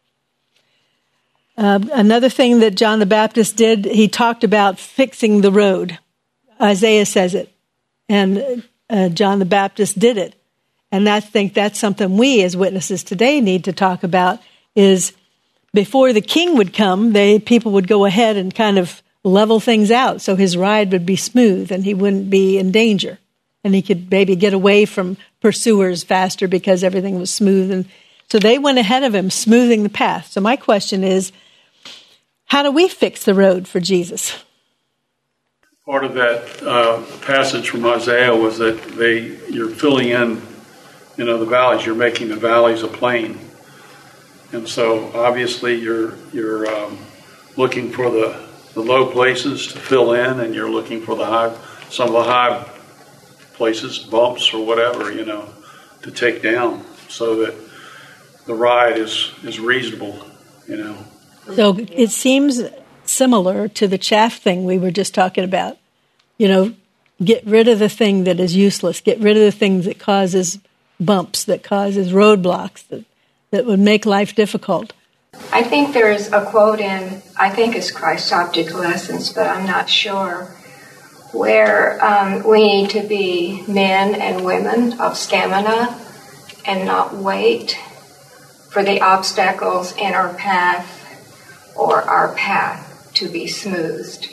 Uh, another thing that John the Baptist did, he talked about fixing the road. Isaiah says it, and uh, John the Baptist did it. And I think that's something we as witnesses today need to talk about, is before the king would come, they people would go ahead and kind of level things out so his ride would be smooth and he wouldn't be in danger. And he could maybe get away from pursuers faster because everything was smooth. And so they went ahead of him, smoothing the path. So my question is, how do we fix the road for Jesus? Part of that uh, passage from Isaiah was that they you're filling in, you know, the valleys. You're making the valleys a plain, and so obviously you're you're um, looking for the, the low places to fill in, and you're looking for the high, some of the high places, bumps or whatever, you know, to take down, so that the ride is is reasonable, you know. So it seems similar to the chaff thing we were just talking about. You know, get rid of the thing that is useless. Get rid of the things that causes bumps, that causes roadblocks, that, that would make life difficult. I think there's a quote in, I think it's Christ's Object Lessons, but I'm not sure, where um, we need to be men and women of stamina and not wait for the obstacles in our path or our path to be smoothed.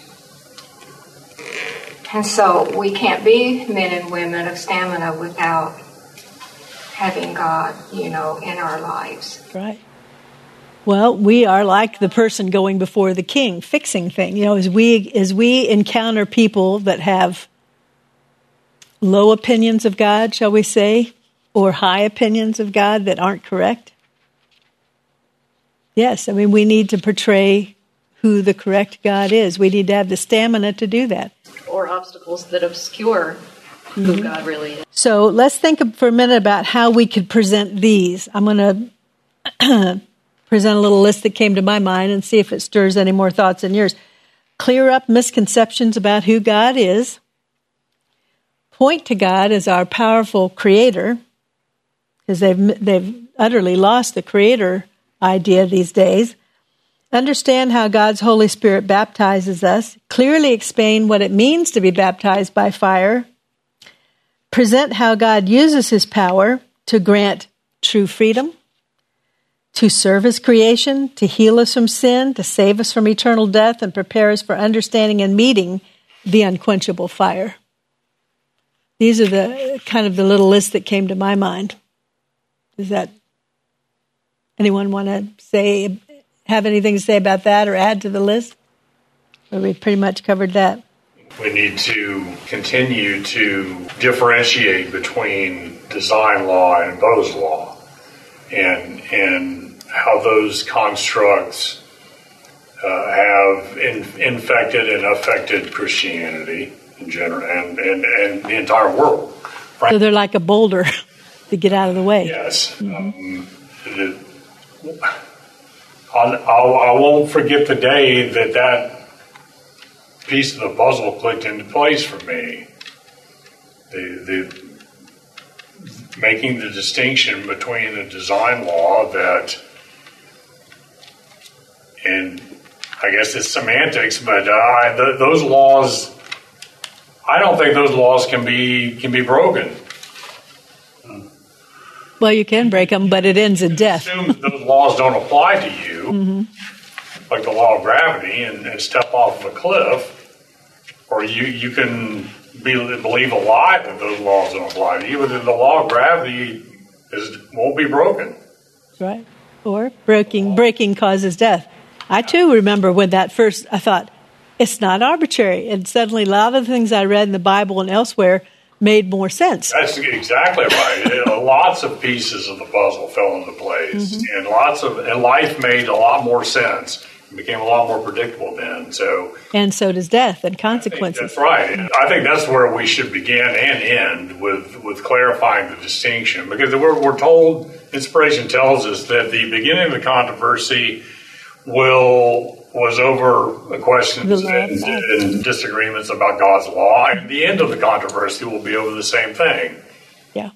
And so we can't be men and women of stamina without having God, you know, in our lives. Right. Well, we are like the person going before the king, fixing things. You know, as we as we encounter people that have low opinions of God, shall we say, or high opinions of God that aren't correct. Yes, I mean, we need to portray who the correct God is. We need to have the stamina to do that. Or obstacles that obscure mm-hmm. who God really is. So let's think for a minute about how we could present these. I'm going to present a little list that came to my mind and see if it stirs any more thoughts in yours. Clear up misconceptions about who God is. Point to God as our powerful creator, because they've, they've utterly lost the creator idea these days. Understand how God's Holy Spirit baptizes us. Clearly explain what it means to be baptized by fire. Present how God uses his power to grant true freedom, to serve his creation, to heal us from sin, to save us from eternal death, and prepare us for understanding and meeting the unquenchable fire. These are the kind of the little list that came to my mind. Does that, anyone want to say, have anything to say about that or add to the list? Or we pretty much covered that. We need to continue to differentiate between design law and Bose law, and and how those constructs uh, have in, infected and affected Christianity in general, and, and, and the entire world. So they're like a boulder to get out of the way. Yes. Mm-hmm. Um, the, I'll, I'll, I won't forget the day that that piece of the puzzle clicked into place for me. The, the making the distinction between the design law that, and I guess it's semantics, but uh, th- those laws, I don't think those laws can be can be broken. Well, you can break them, but it ends in death. Assume that those laws don't apply to you, mm-hmm. like the law of gravity, and, and step off of a cliff, or you you can be, believe a lie that those laws don't apply to you, but the law of gravity is won't be broken. Right. Or breaking breaking causes death. I too remember when that first, I thought, it's not arbitrary. And suddenly a lot of the things I read in the Bible and elsewhere made more sense. That's exactly right. It, lots of pieces of the puzzle fell into place, mm-hmm. and lots of and life made a lot more sense. It became a lot more predictable then. So, and so does death and consequences. That's right. I think that's where we should begin and end with with clarifying the distinction, because we're, we're told, inspiration tells us that the beginning of the controversy will. was over questions and, and disagreements about God's law, and the end of the controversy will be over the same thing. Yeah.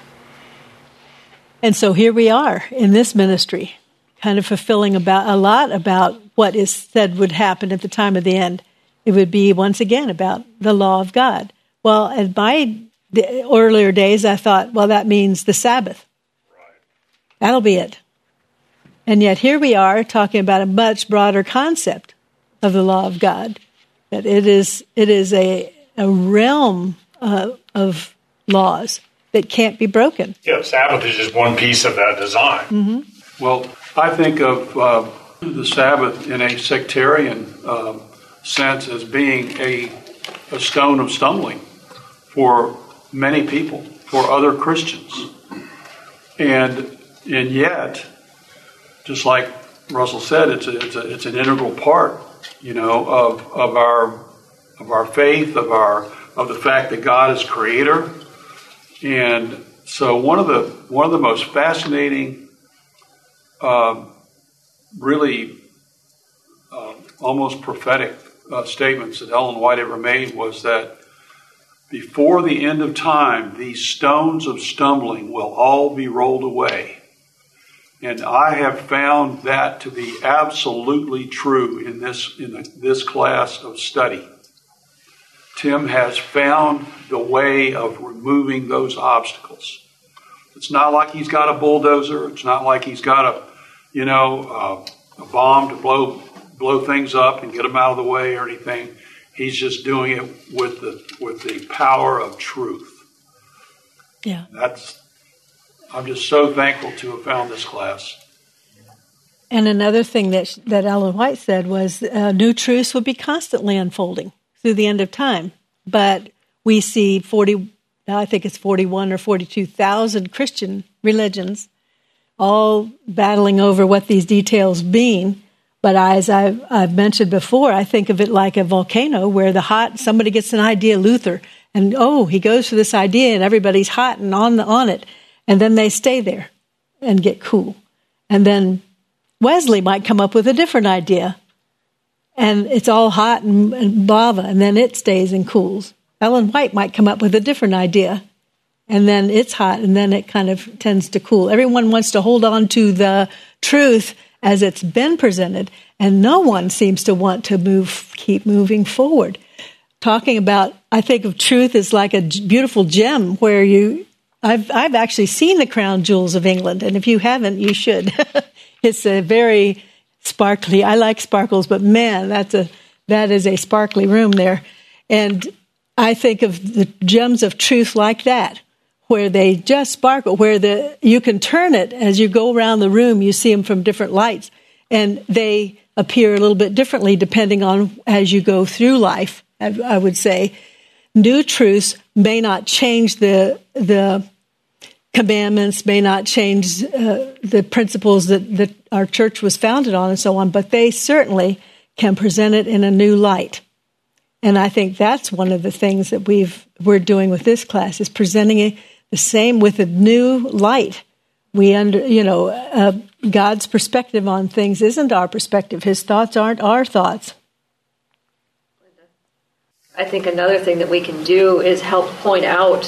And so here we are in this ministry, kind of fulfilling about a lot about what is said would happen at the time of the end. It would be, once again, about the law of God. Well, in my earlier days, I thought, well, that means the Sabbath. Right. That'll be it. And yet here we are talking about a much broader concept of the law of God, that it is it is a, a realm uh, of laws that can't be broken. Yeah, Sabbath is just one piece of that design. Mm-hmm. Well, I think of uh, the Sabbath in a sectarian uh, sense as being a, a stone of stumbling for many people, for other Christians. And, and yet... just like Russell said, it's a, it's a, it's an integral part, you know, of of our of our faith, of our of the fact that God is creator. And so one of the one of the most fascinating, uh, really uh, almost prophetic uh, statements that Ellen White ever made was that before the end of time, these stones of stumbling will all be rolled away. And I have found that to be absolutely true in this in this class of study. Tim has found the way of removing those obstacles. It's not like he's got a bulldozer. It's not like he's got a, you know, a, a bomb to blow blow things up and get them out of the way or anything. He's just doing it with the with the power of truth. Yeah. That's. I'm just so thankful to have found this class. And another thing that that Ellen White said was uh, new truths would be constantly unfolding through the end of time. But we see forty, I think it's forty-one or forty-two thousand Christian religions all battling over what these details mean. But as I've, I've mentioned before, I think of it like a volcano where the hot, somebody gets an idea, Luther, and oh, he goes for this idea and everybody's hot and on the, on it. And then they stay there and get cool. And then Wesley might come up with a different idea. And it's all hot and, and lava, and then it stays and cools. Ellen White might come up with a different idea. And then it's hot, and then it kind of tends to cool. Everyone wants to hold on to the truth as it's been presented, and no one seems to want to move, keep moving forward. Talking about, I think of truth as like a beautiful gem where you, I've I've actually seen the crown jewels of England, and if you haven't, you should. It's a very sparkly. I like sparkles, but man, that's a that is a sparkly room there, and I think of the gems of truth like that, where they just sparkle, where the you can turn it as you go around the room. You see them from different lights, and they appear a little bit differently depending on as you go through life. I, I would say new truths may not change the the commandments, may not change uh, the principles that, that our church was founded on and so on, but they certainly can present it in a new light. And I think that's one of the things that we've we're doing with this class is presenting it the same with a new light. We under you know uh, God's perspective on things isn't our perspective. His thoughts aren't our thoughts. I think another thing that we can do is help point out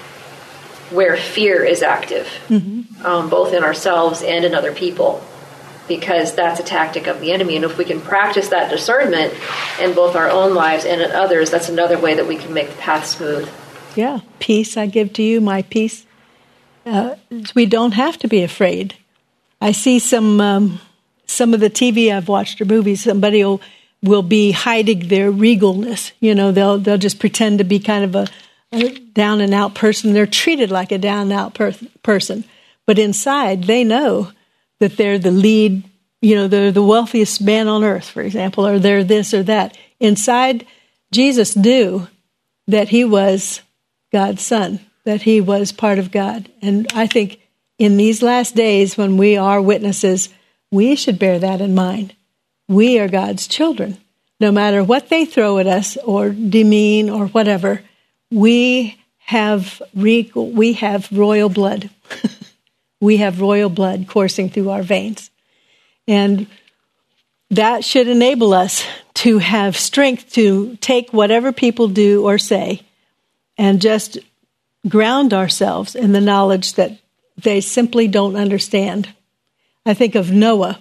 where fear is active, mm-hmm. um, both in ourselves and in other people, because that's a tactic of the enemy. And if we can practice that discernment in both our own lives and in others, that's another way that we can make the path smooth. Yeah, peace I give to you, my peace. Uh, we don't have to be afraid. I see some um, some of the T V I've watched or movies, somebody will will be hiding their regalness. You know, they'll they'll just pretend to be kind of a, a down and out person. They're treated like a down and out per- person, but inside they know that they're the lead. You know, they're the wealthiest man on earth, for example, or they're this or that. Inside, Jesus knew that he was God's son, that he was part of God, and I think in these last days when we are witnesses, we should bear that in mind. We are God's children. No matter what they throw at us or demean or whatever, we have regal, we have royal blood. We have royal blood coursing through our veins. And that should enable us to have strength to take whatever people do or say and just ground ourselves in the knowledge that they simply don't understand. I think of Noah.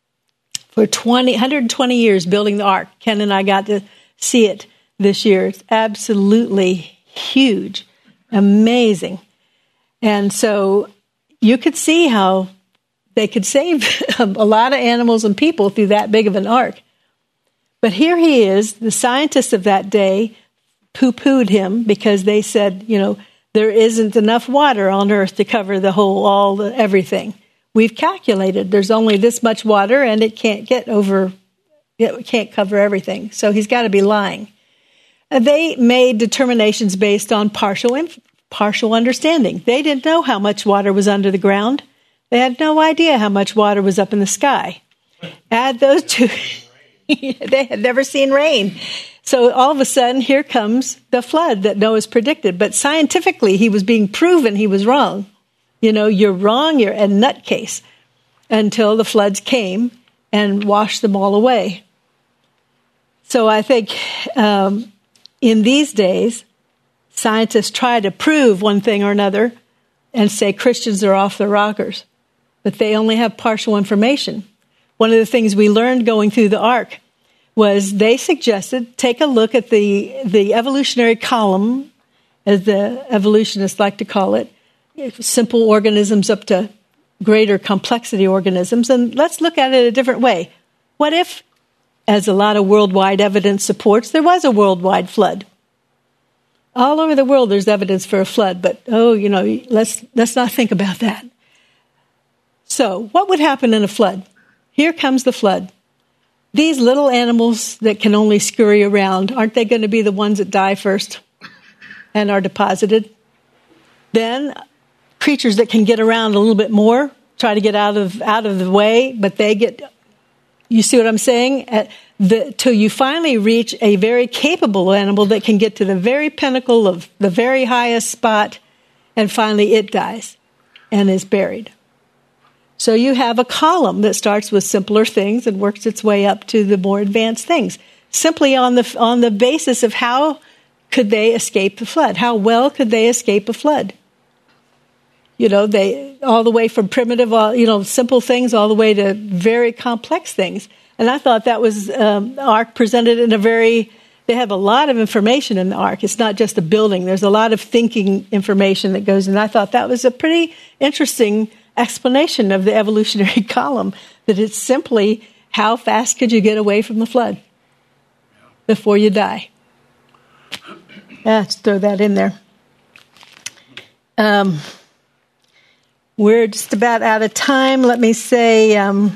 For twenty, one hundred twenty years building the ark. Ken and I got to see it this year. It's absolutely huge, amazing. And so you could see how they could save a lot of animals and people through that big of an ark. But here he is, the scientists of that day poo-pooed him because they said, you know, there isn't enough water on earth to cover the whole, all the, everything. We've calculated there's only this much water and it can't get over, it can't cover everything. So he's got to be lying. They made determinations based on partial partial understanding. They didn't know how much water was under the ground. They had no idea how much water was up in the sky. Add those two. They had never seen rain. So all of a sudden, here comes the flood that Noah's predicted. But scientifically, he was being proven he was wrong. You know, you're wrong, you're a nutcase, until the floods came and washed them all away. So I think um, in these days, scientists try to prove one thing or another and say Christians are off the rockers, but they only have partial information. One of the things we learned going through the ark was they suggested take a look at the, the evolutionary column, as the evolutionists like to call it, simple organisms up to greater complexity organisms, and let's look at it a different way. What if as a lot of worldwide evidence supports, there was a worldwide flood. All over the world there's evidence for a flood, but, oh, you know, let's let's not think about that. So, what would happen in a flood? Here comes the flood. These little animals that can only scurry around, aren't they going to be the ones that die first and are deposited? Then, creatures that can get around a little bit more, try to get out of out of the way, but they get, you see what I'm saying? At the, till you finally reach a very capable animal that can get to the very pinnacle of the very highest spot, and finally it dies and is buried. So you have a column that starts with simpler things and works its way up to the more advanced things, simply on the on the basis of how could they escape the flood? How well could they escape a flood? You know, they all the way from primitive, you know, simple things all the way to very complex things. And I thought that was um, Ark presented in a very. They have a lot of information in the Ark. It's not just a building. There's a lot of thinking information that goes in. I thought that was a pretty interesting explanation of the evolutionary column, that it's simply how fast could you get away from the flood before you die. Let's throw that in there. Um, we're just about out of time. Let me say, um,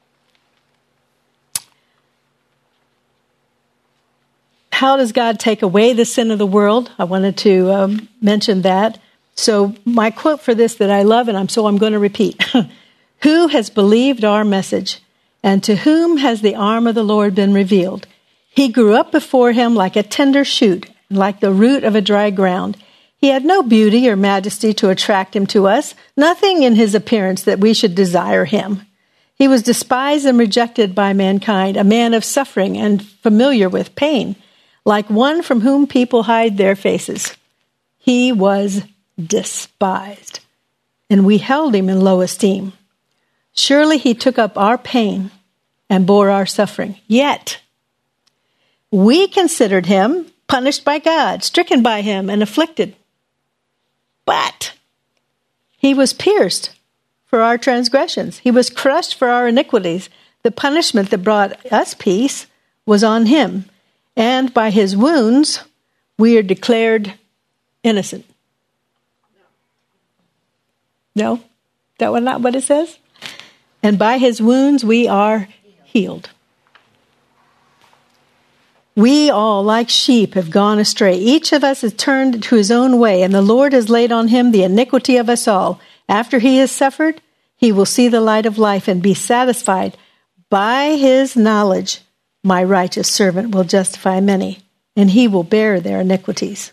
how does God take away the sin of the world? I wanted to um, mention that. So my quote for this that I love, and I'm so I'm going to repeat. Who has believed our message, and to whom has the arm of the Lord been revealed? He grew up before him like a tender shoot, like the root of a dry ground. He had no beauty or majesty to attract him to us, nothing in his appearance that we should desire him. He was despised and rejected by mankind, a man of suffering and familiar with pain, like one from whom people hide their faces. He was despised, and we held him in low esteem. Surely he took up our pain and bore our suffering. Yet we considered him punished by God, stricken by him, and afflicted. But he was pierced for our transgressions. He was crushed for our iniquities. The punishment that brought us peace was on him, and by his wounds we are declared innocent. No, that was not what it says. And by his wounds we are healed. We all, like sheep, have gone astray. Each of us has turned to his own way, and the Lord has laid on him the iniquity of us all. After he has suffered, he will see the light of life and be satisfied. By his knowledge, my righteous servant will justify many, and he will bear their iniquities.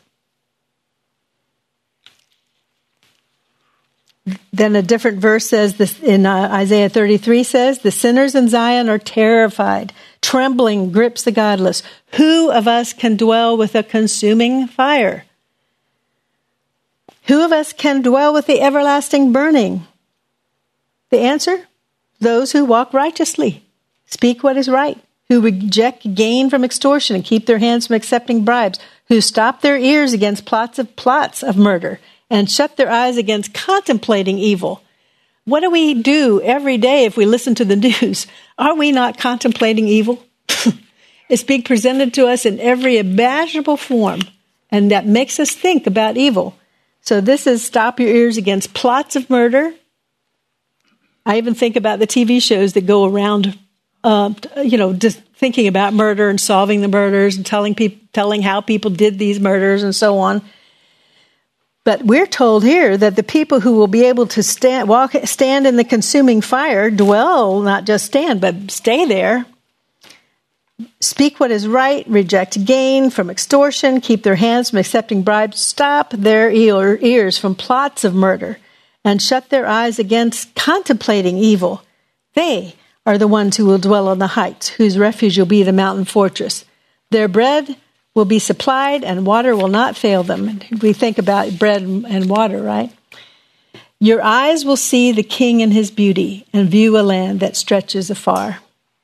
Then a different verse says this in uh, Isaiah thirty-three says, the sinners in Zion are terrified. Trembling grips the godless. Who of us can dwell with a consuming fire? Who of us can dwell with the everlasting burning? The answer? Those who walk righteously, speak what is right, who reject gain from extortion and keep their hands from accepting bribes, who stop their ears against plots of plots of murder, and shut their eyes against contemplating evil. What do we do every day if we listen to the news? Are we not contemplating evil? It's being presented to us in every imaginable form, and that makes us think about evil. So this is stop your ears against plots of murder. I even think about the T V shows that go around, uh, you know, just thinking about murder and solving the murders and telling people, telling how people did these murders and so on. But we're told here that the people who will be able to stand, walk, stand in the consuming fire, dwell, not just stand, but stay there, speak what is right, reject gain from extortion, keep their hands from accepting bribes, stop their ear, ears from plots of murder, and shut their eyes against contemplating evil. They are the ones who will dwell on the heights, whose refuge will be the mountain fortress. Their bread will be supplied, and water will not fail them. We think about bread and water, right? Your eyes will see the King in his beauty and view a land that stretches afar.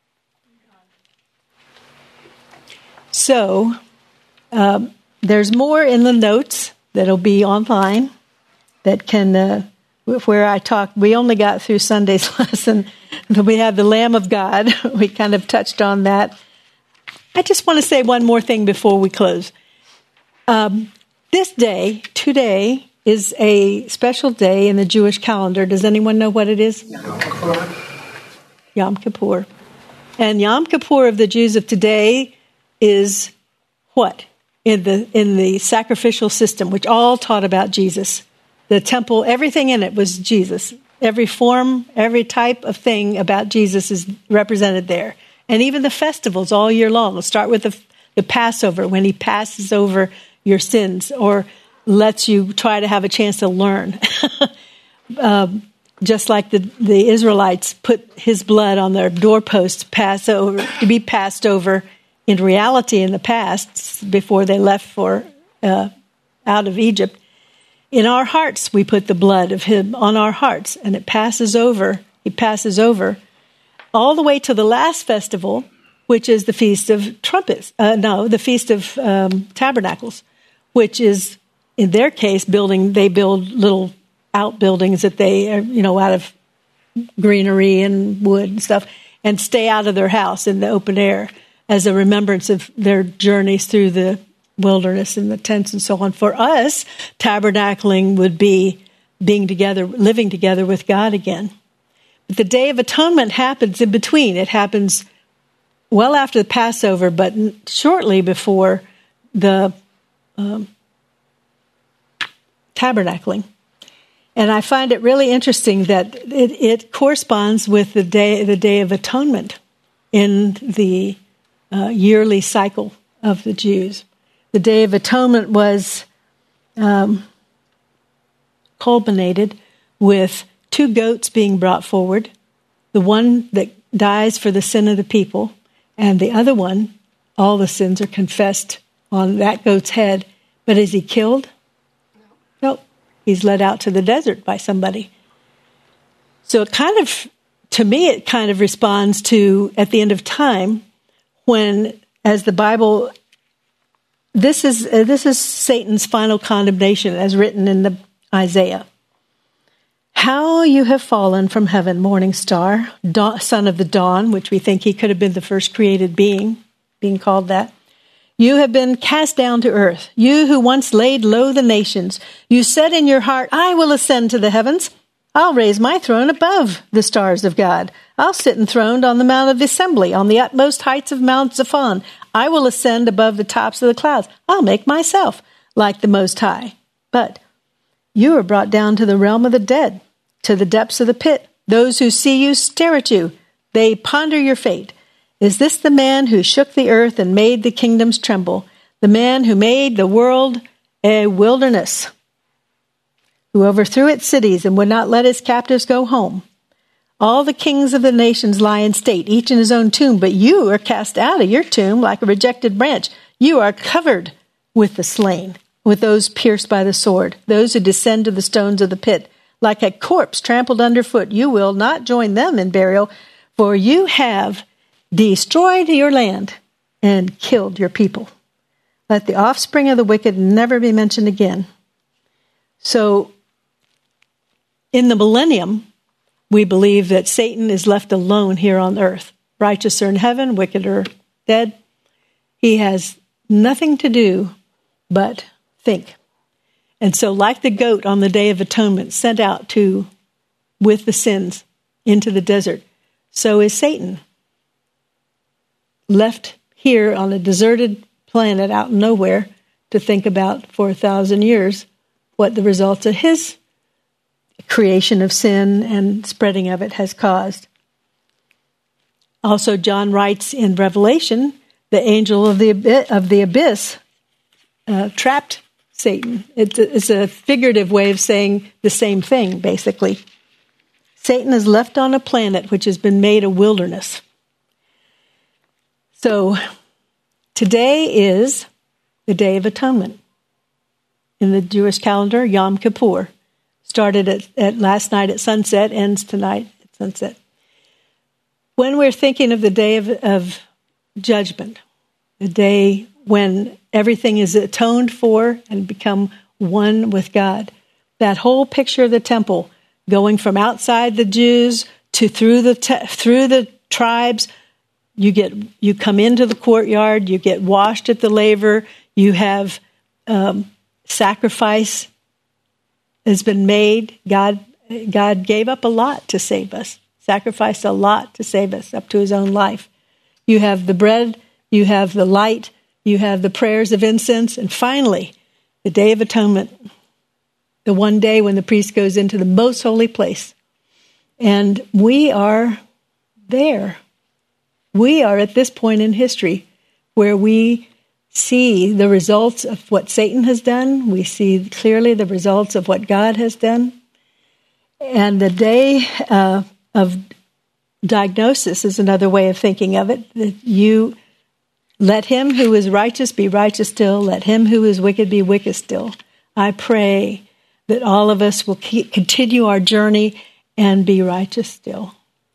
So, um, there's more in the notes that'll be online that can, uh, where I talk, we only got through Sunday's lesson. We have the Lamb of God. We kind of touched on that. I just want to say one more thing before we close. Um, this day, today, is a special day in the Jewish calendar. Does anyone know what it is? Yom Kippur. Yom Kippur. And Yom Kippur of the Jews of today is what? In the in the sacrificial system, which all taught about Jesus. The temple, everything in it was Jesus. Every form, every type of thing about Jesus is represented there. And even the festivals all year long. We'll start with the, the Passover, when he passes over your sins or lets you try to have a chance to learn. um, just like the, the Israelites put his blood on their doorposts pass over, to be passed over in reality in the past before they left for uh, out of Egypt. In our hearts, we put the blood of him on our hearts, and it passes over. He passes over all the way to the last festival, which is the Feast of Trumpets. Uh, no, the Feast of um, Tabernacles, which is, in their case, building. They build little outbuildings that they, are, you know, out of greenery and wood and stuff, and stay out of their house in the open air as a remembrance of their journeys through the wilderness and the tents and so on. For us, tabernacling would be being together, living together with God again. But the Day of Atonement happens in between. It happens well after the Passover, but shortly before the um, tabernacling. And I find it really interesting that it, it corresponds with the day, the Day of Atonement in the uh, yearly cycle of the Jews. The Day of Atonement was um, culminated with two goats being brought forward, the one that dies for the sin of the people, and the other one, all the sins are confessed on that goat's head. But is he killed? No. Nope. He's led out to the desert by somebody. So it kind of, to me, it kind of responds to, at the end of time, when, as the Bible... This is uh, this is Satan's final condemnation, as written in the Isaiah. How you have fallen from heaven, morning star, da- son of the dawn, which we think he could have been the first created being, being called that. You have been cast down to earth, you who once laid low the nations. You said in your heart, I will ascend to the heavens. I'll raise my throne above the stars of God. I'll sit enthroned on the Mount of Assembly, on the utmost heights of Mount Zaphon. I will ascend above the tops of the clouds. I'll make myself like the Most High. But you are brought down to the realm of the dead, to the depths of the pit. Those who see you stare at you. They ponder your fate. Is this the man who shook the earth and made the kingdoms tremble? The man who made the world a wilderness? Who overthrew its cities and would not let its captives go home? All the kings of the nations lie in state, each in his own tomb, but you are cast out of your tomb like a rejected branch. You are covered with the slain, with those pierced by the sword, those who descend to the stones of the pit. Like a corpse trampled underfoot, you will not join them in burial, for you have destroyed your land and killed your people. Let the offspring of the wicked never be mentioned again. So, in the millennium, we believe that Satan is left alone here on earth. Righteous are in heaven, wicked are dead. He has nothing to do but think. And so, like the goat on the Day of Atonement sent out to, with the sins, into the desert, so is Satan. Left here on a deserted planet out in nowhere to think about for a thousand years what the results of his creation of sin and spreading of it has caused. Also, John writes in Revelation, the angel of the of the abyss uh, trapped Satan. It's a, it's a figurative way of saying the same thing, basically. Satan is left on a planet which has been made a wilderness. So, today is the Day of Atonement. In the Jewish calendar, Yom Kippur. Started at, at last night at sunset, ends tonight at sunset. When we're thinking of the day of, of judgment, the day when everything is atoned for and become one with God, that whole picture of the temple going from outside the Jews to through the te- through the tribes, You get you come into the courtyard. You get washed at the laver. You have um, sacrifice has been made. God God gave up a lot to save us. Sacrificed a lot to save us, up to his own life. You have the bread. You have the light. You have the prayers of incense, and finally, the Day of Atonement, the one day when the priest goes into the most holy place. And we are there. We are at this point in history where we see the results of what Satan has done. We see clearly the results of what God has done. And the day uh, of diagnosis is another way of thinking of it. That you let him who is righteous be righteous still. Let him who is wicked be wicked still. I pray that all of us will keep, continue our journey and be righteous still.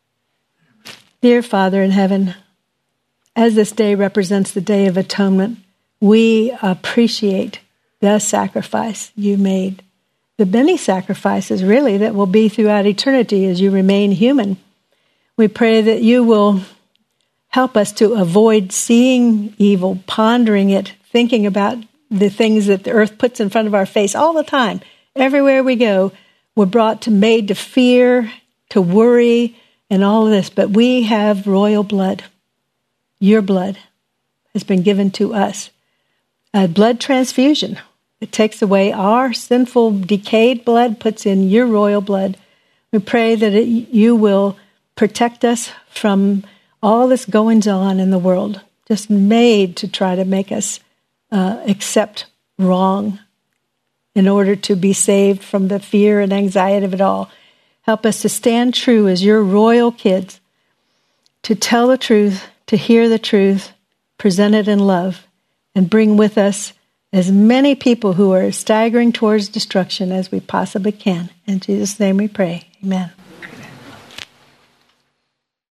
Dear Father in heaven, as this day represents the Day of Atonement, we appreciate the sacrifice you made. The many sacrifices, really, that will be throughout eternity as you remain human. We pray that you will help us to avoid seeing evil, pondering it, thinking about the things that the earth puts in front of our face all the time. Everywhere we go, we're brought to, made to fear, to worry, and all of this. But we have royal blood. Your blood has been given to us. A blood transfusion. It takes away our sinful, decayed blood, puts in your royal blood. We pray that it, you will protect us from all this goings on in the world, just made to try to make us uh, accept wrong in order to be saved from the fear and anxiety of it all. Help us to stand true as your royal kids, to tell the truth, to hear the truth, present it in love, and bring with us as many people who are staggering towards destruction as we possibly can. In Jesus' name we pray. Amen.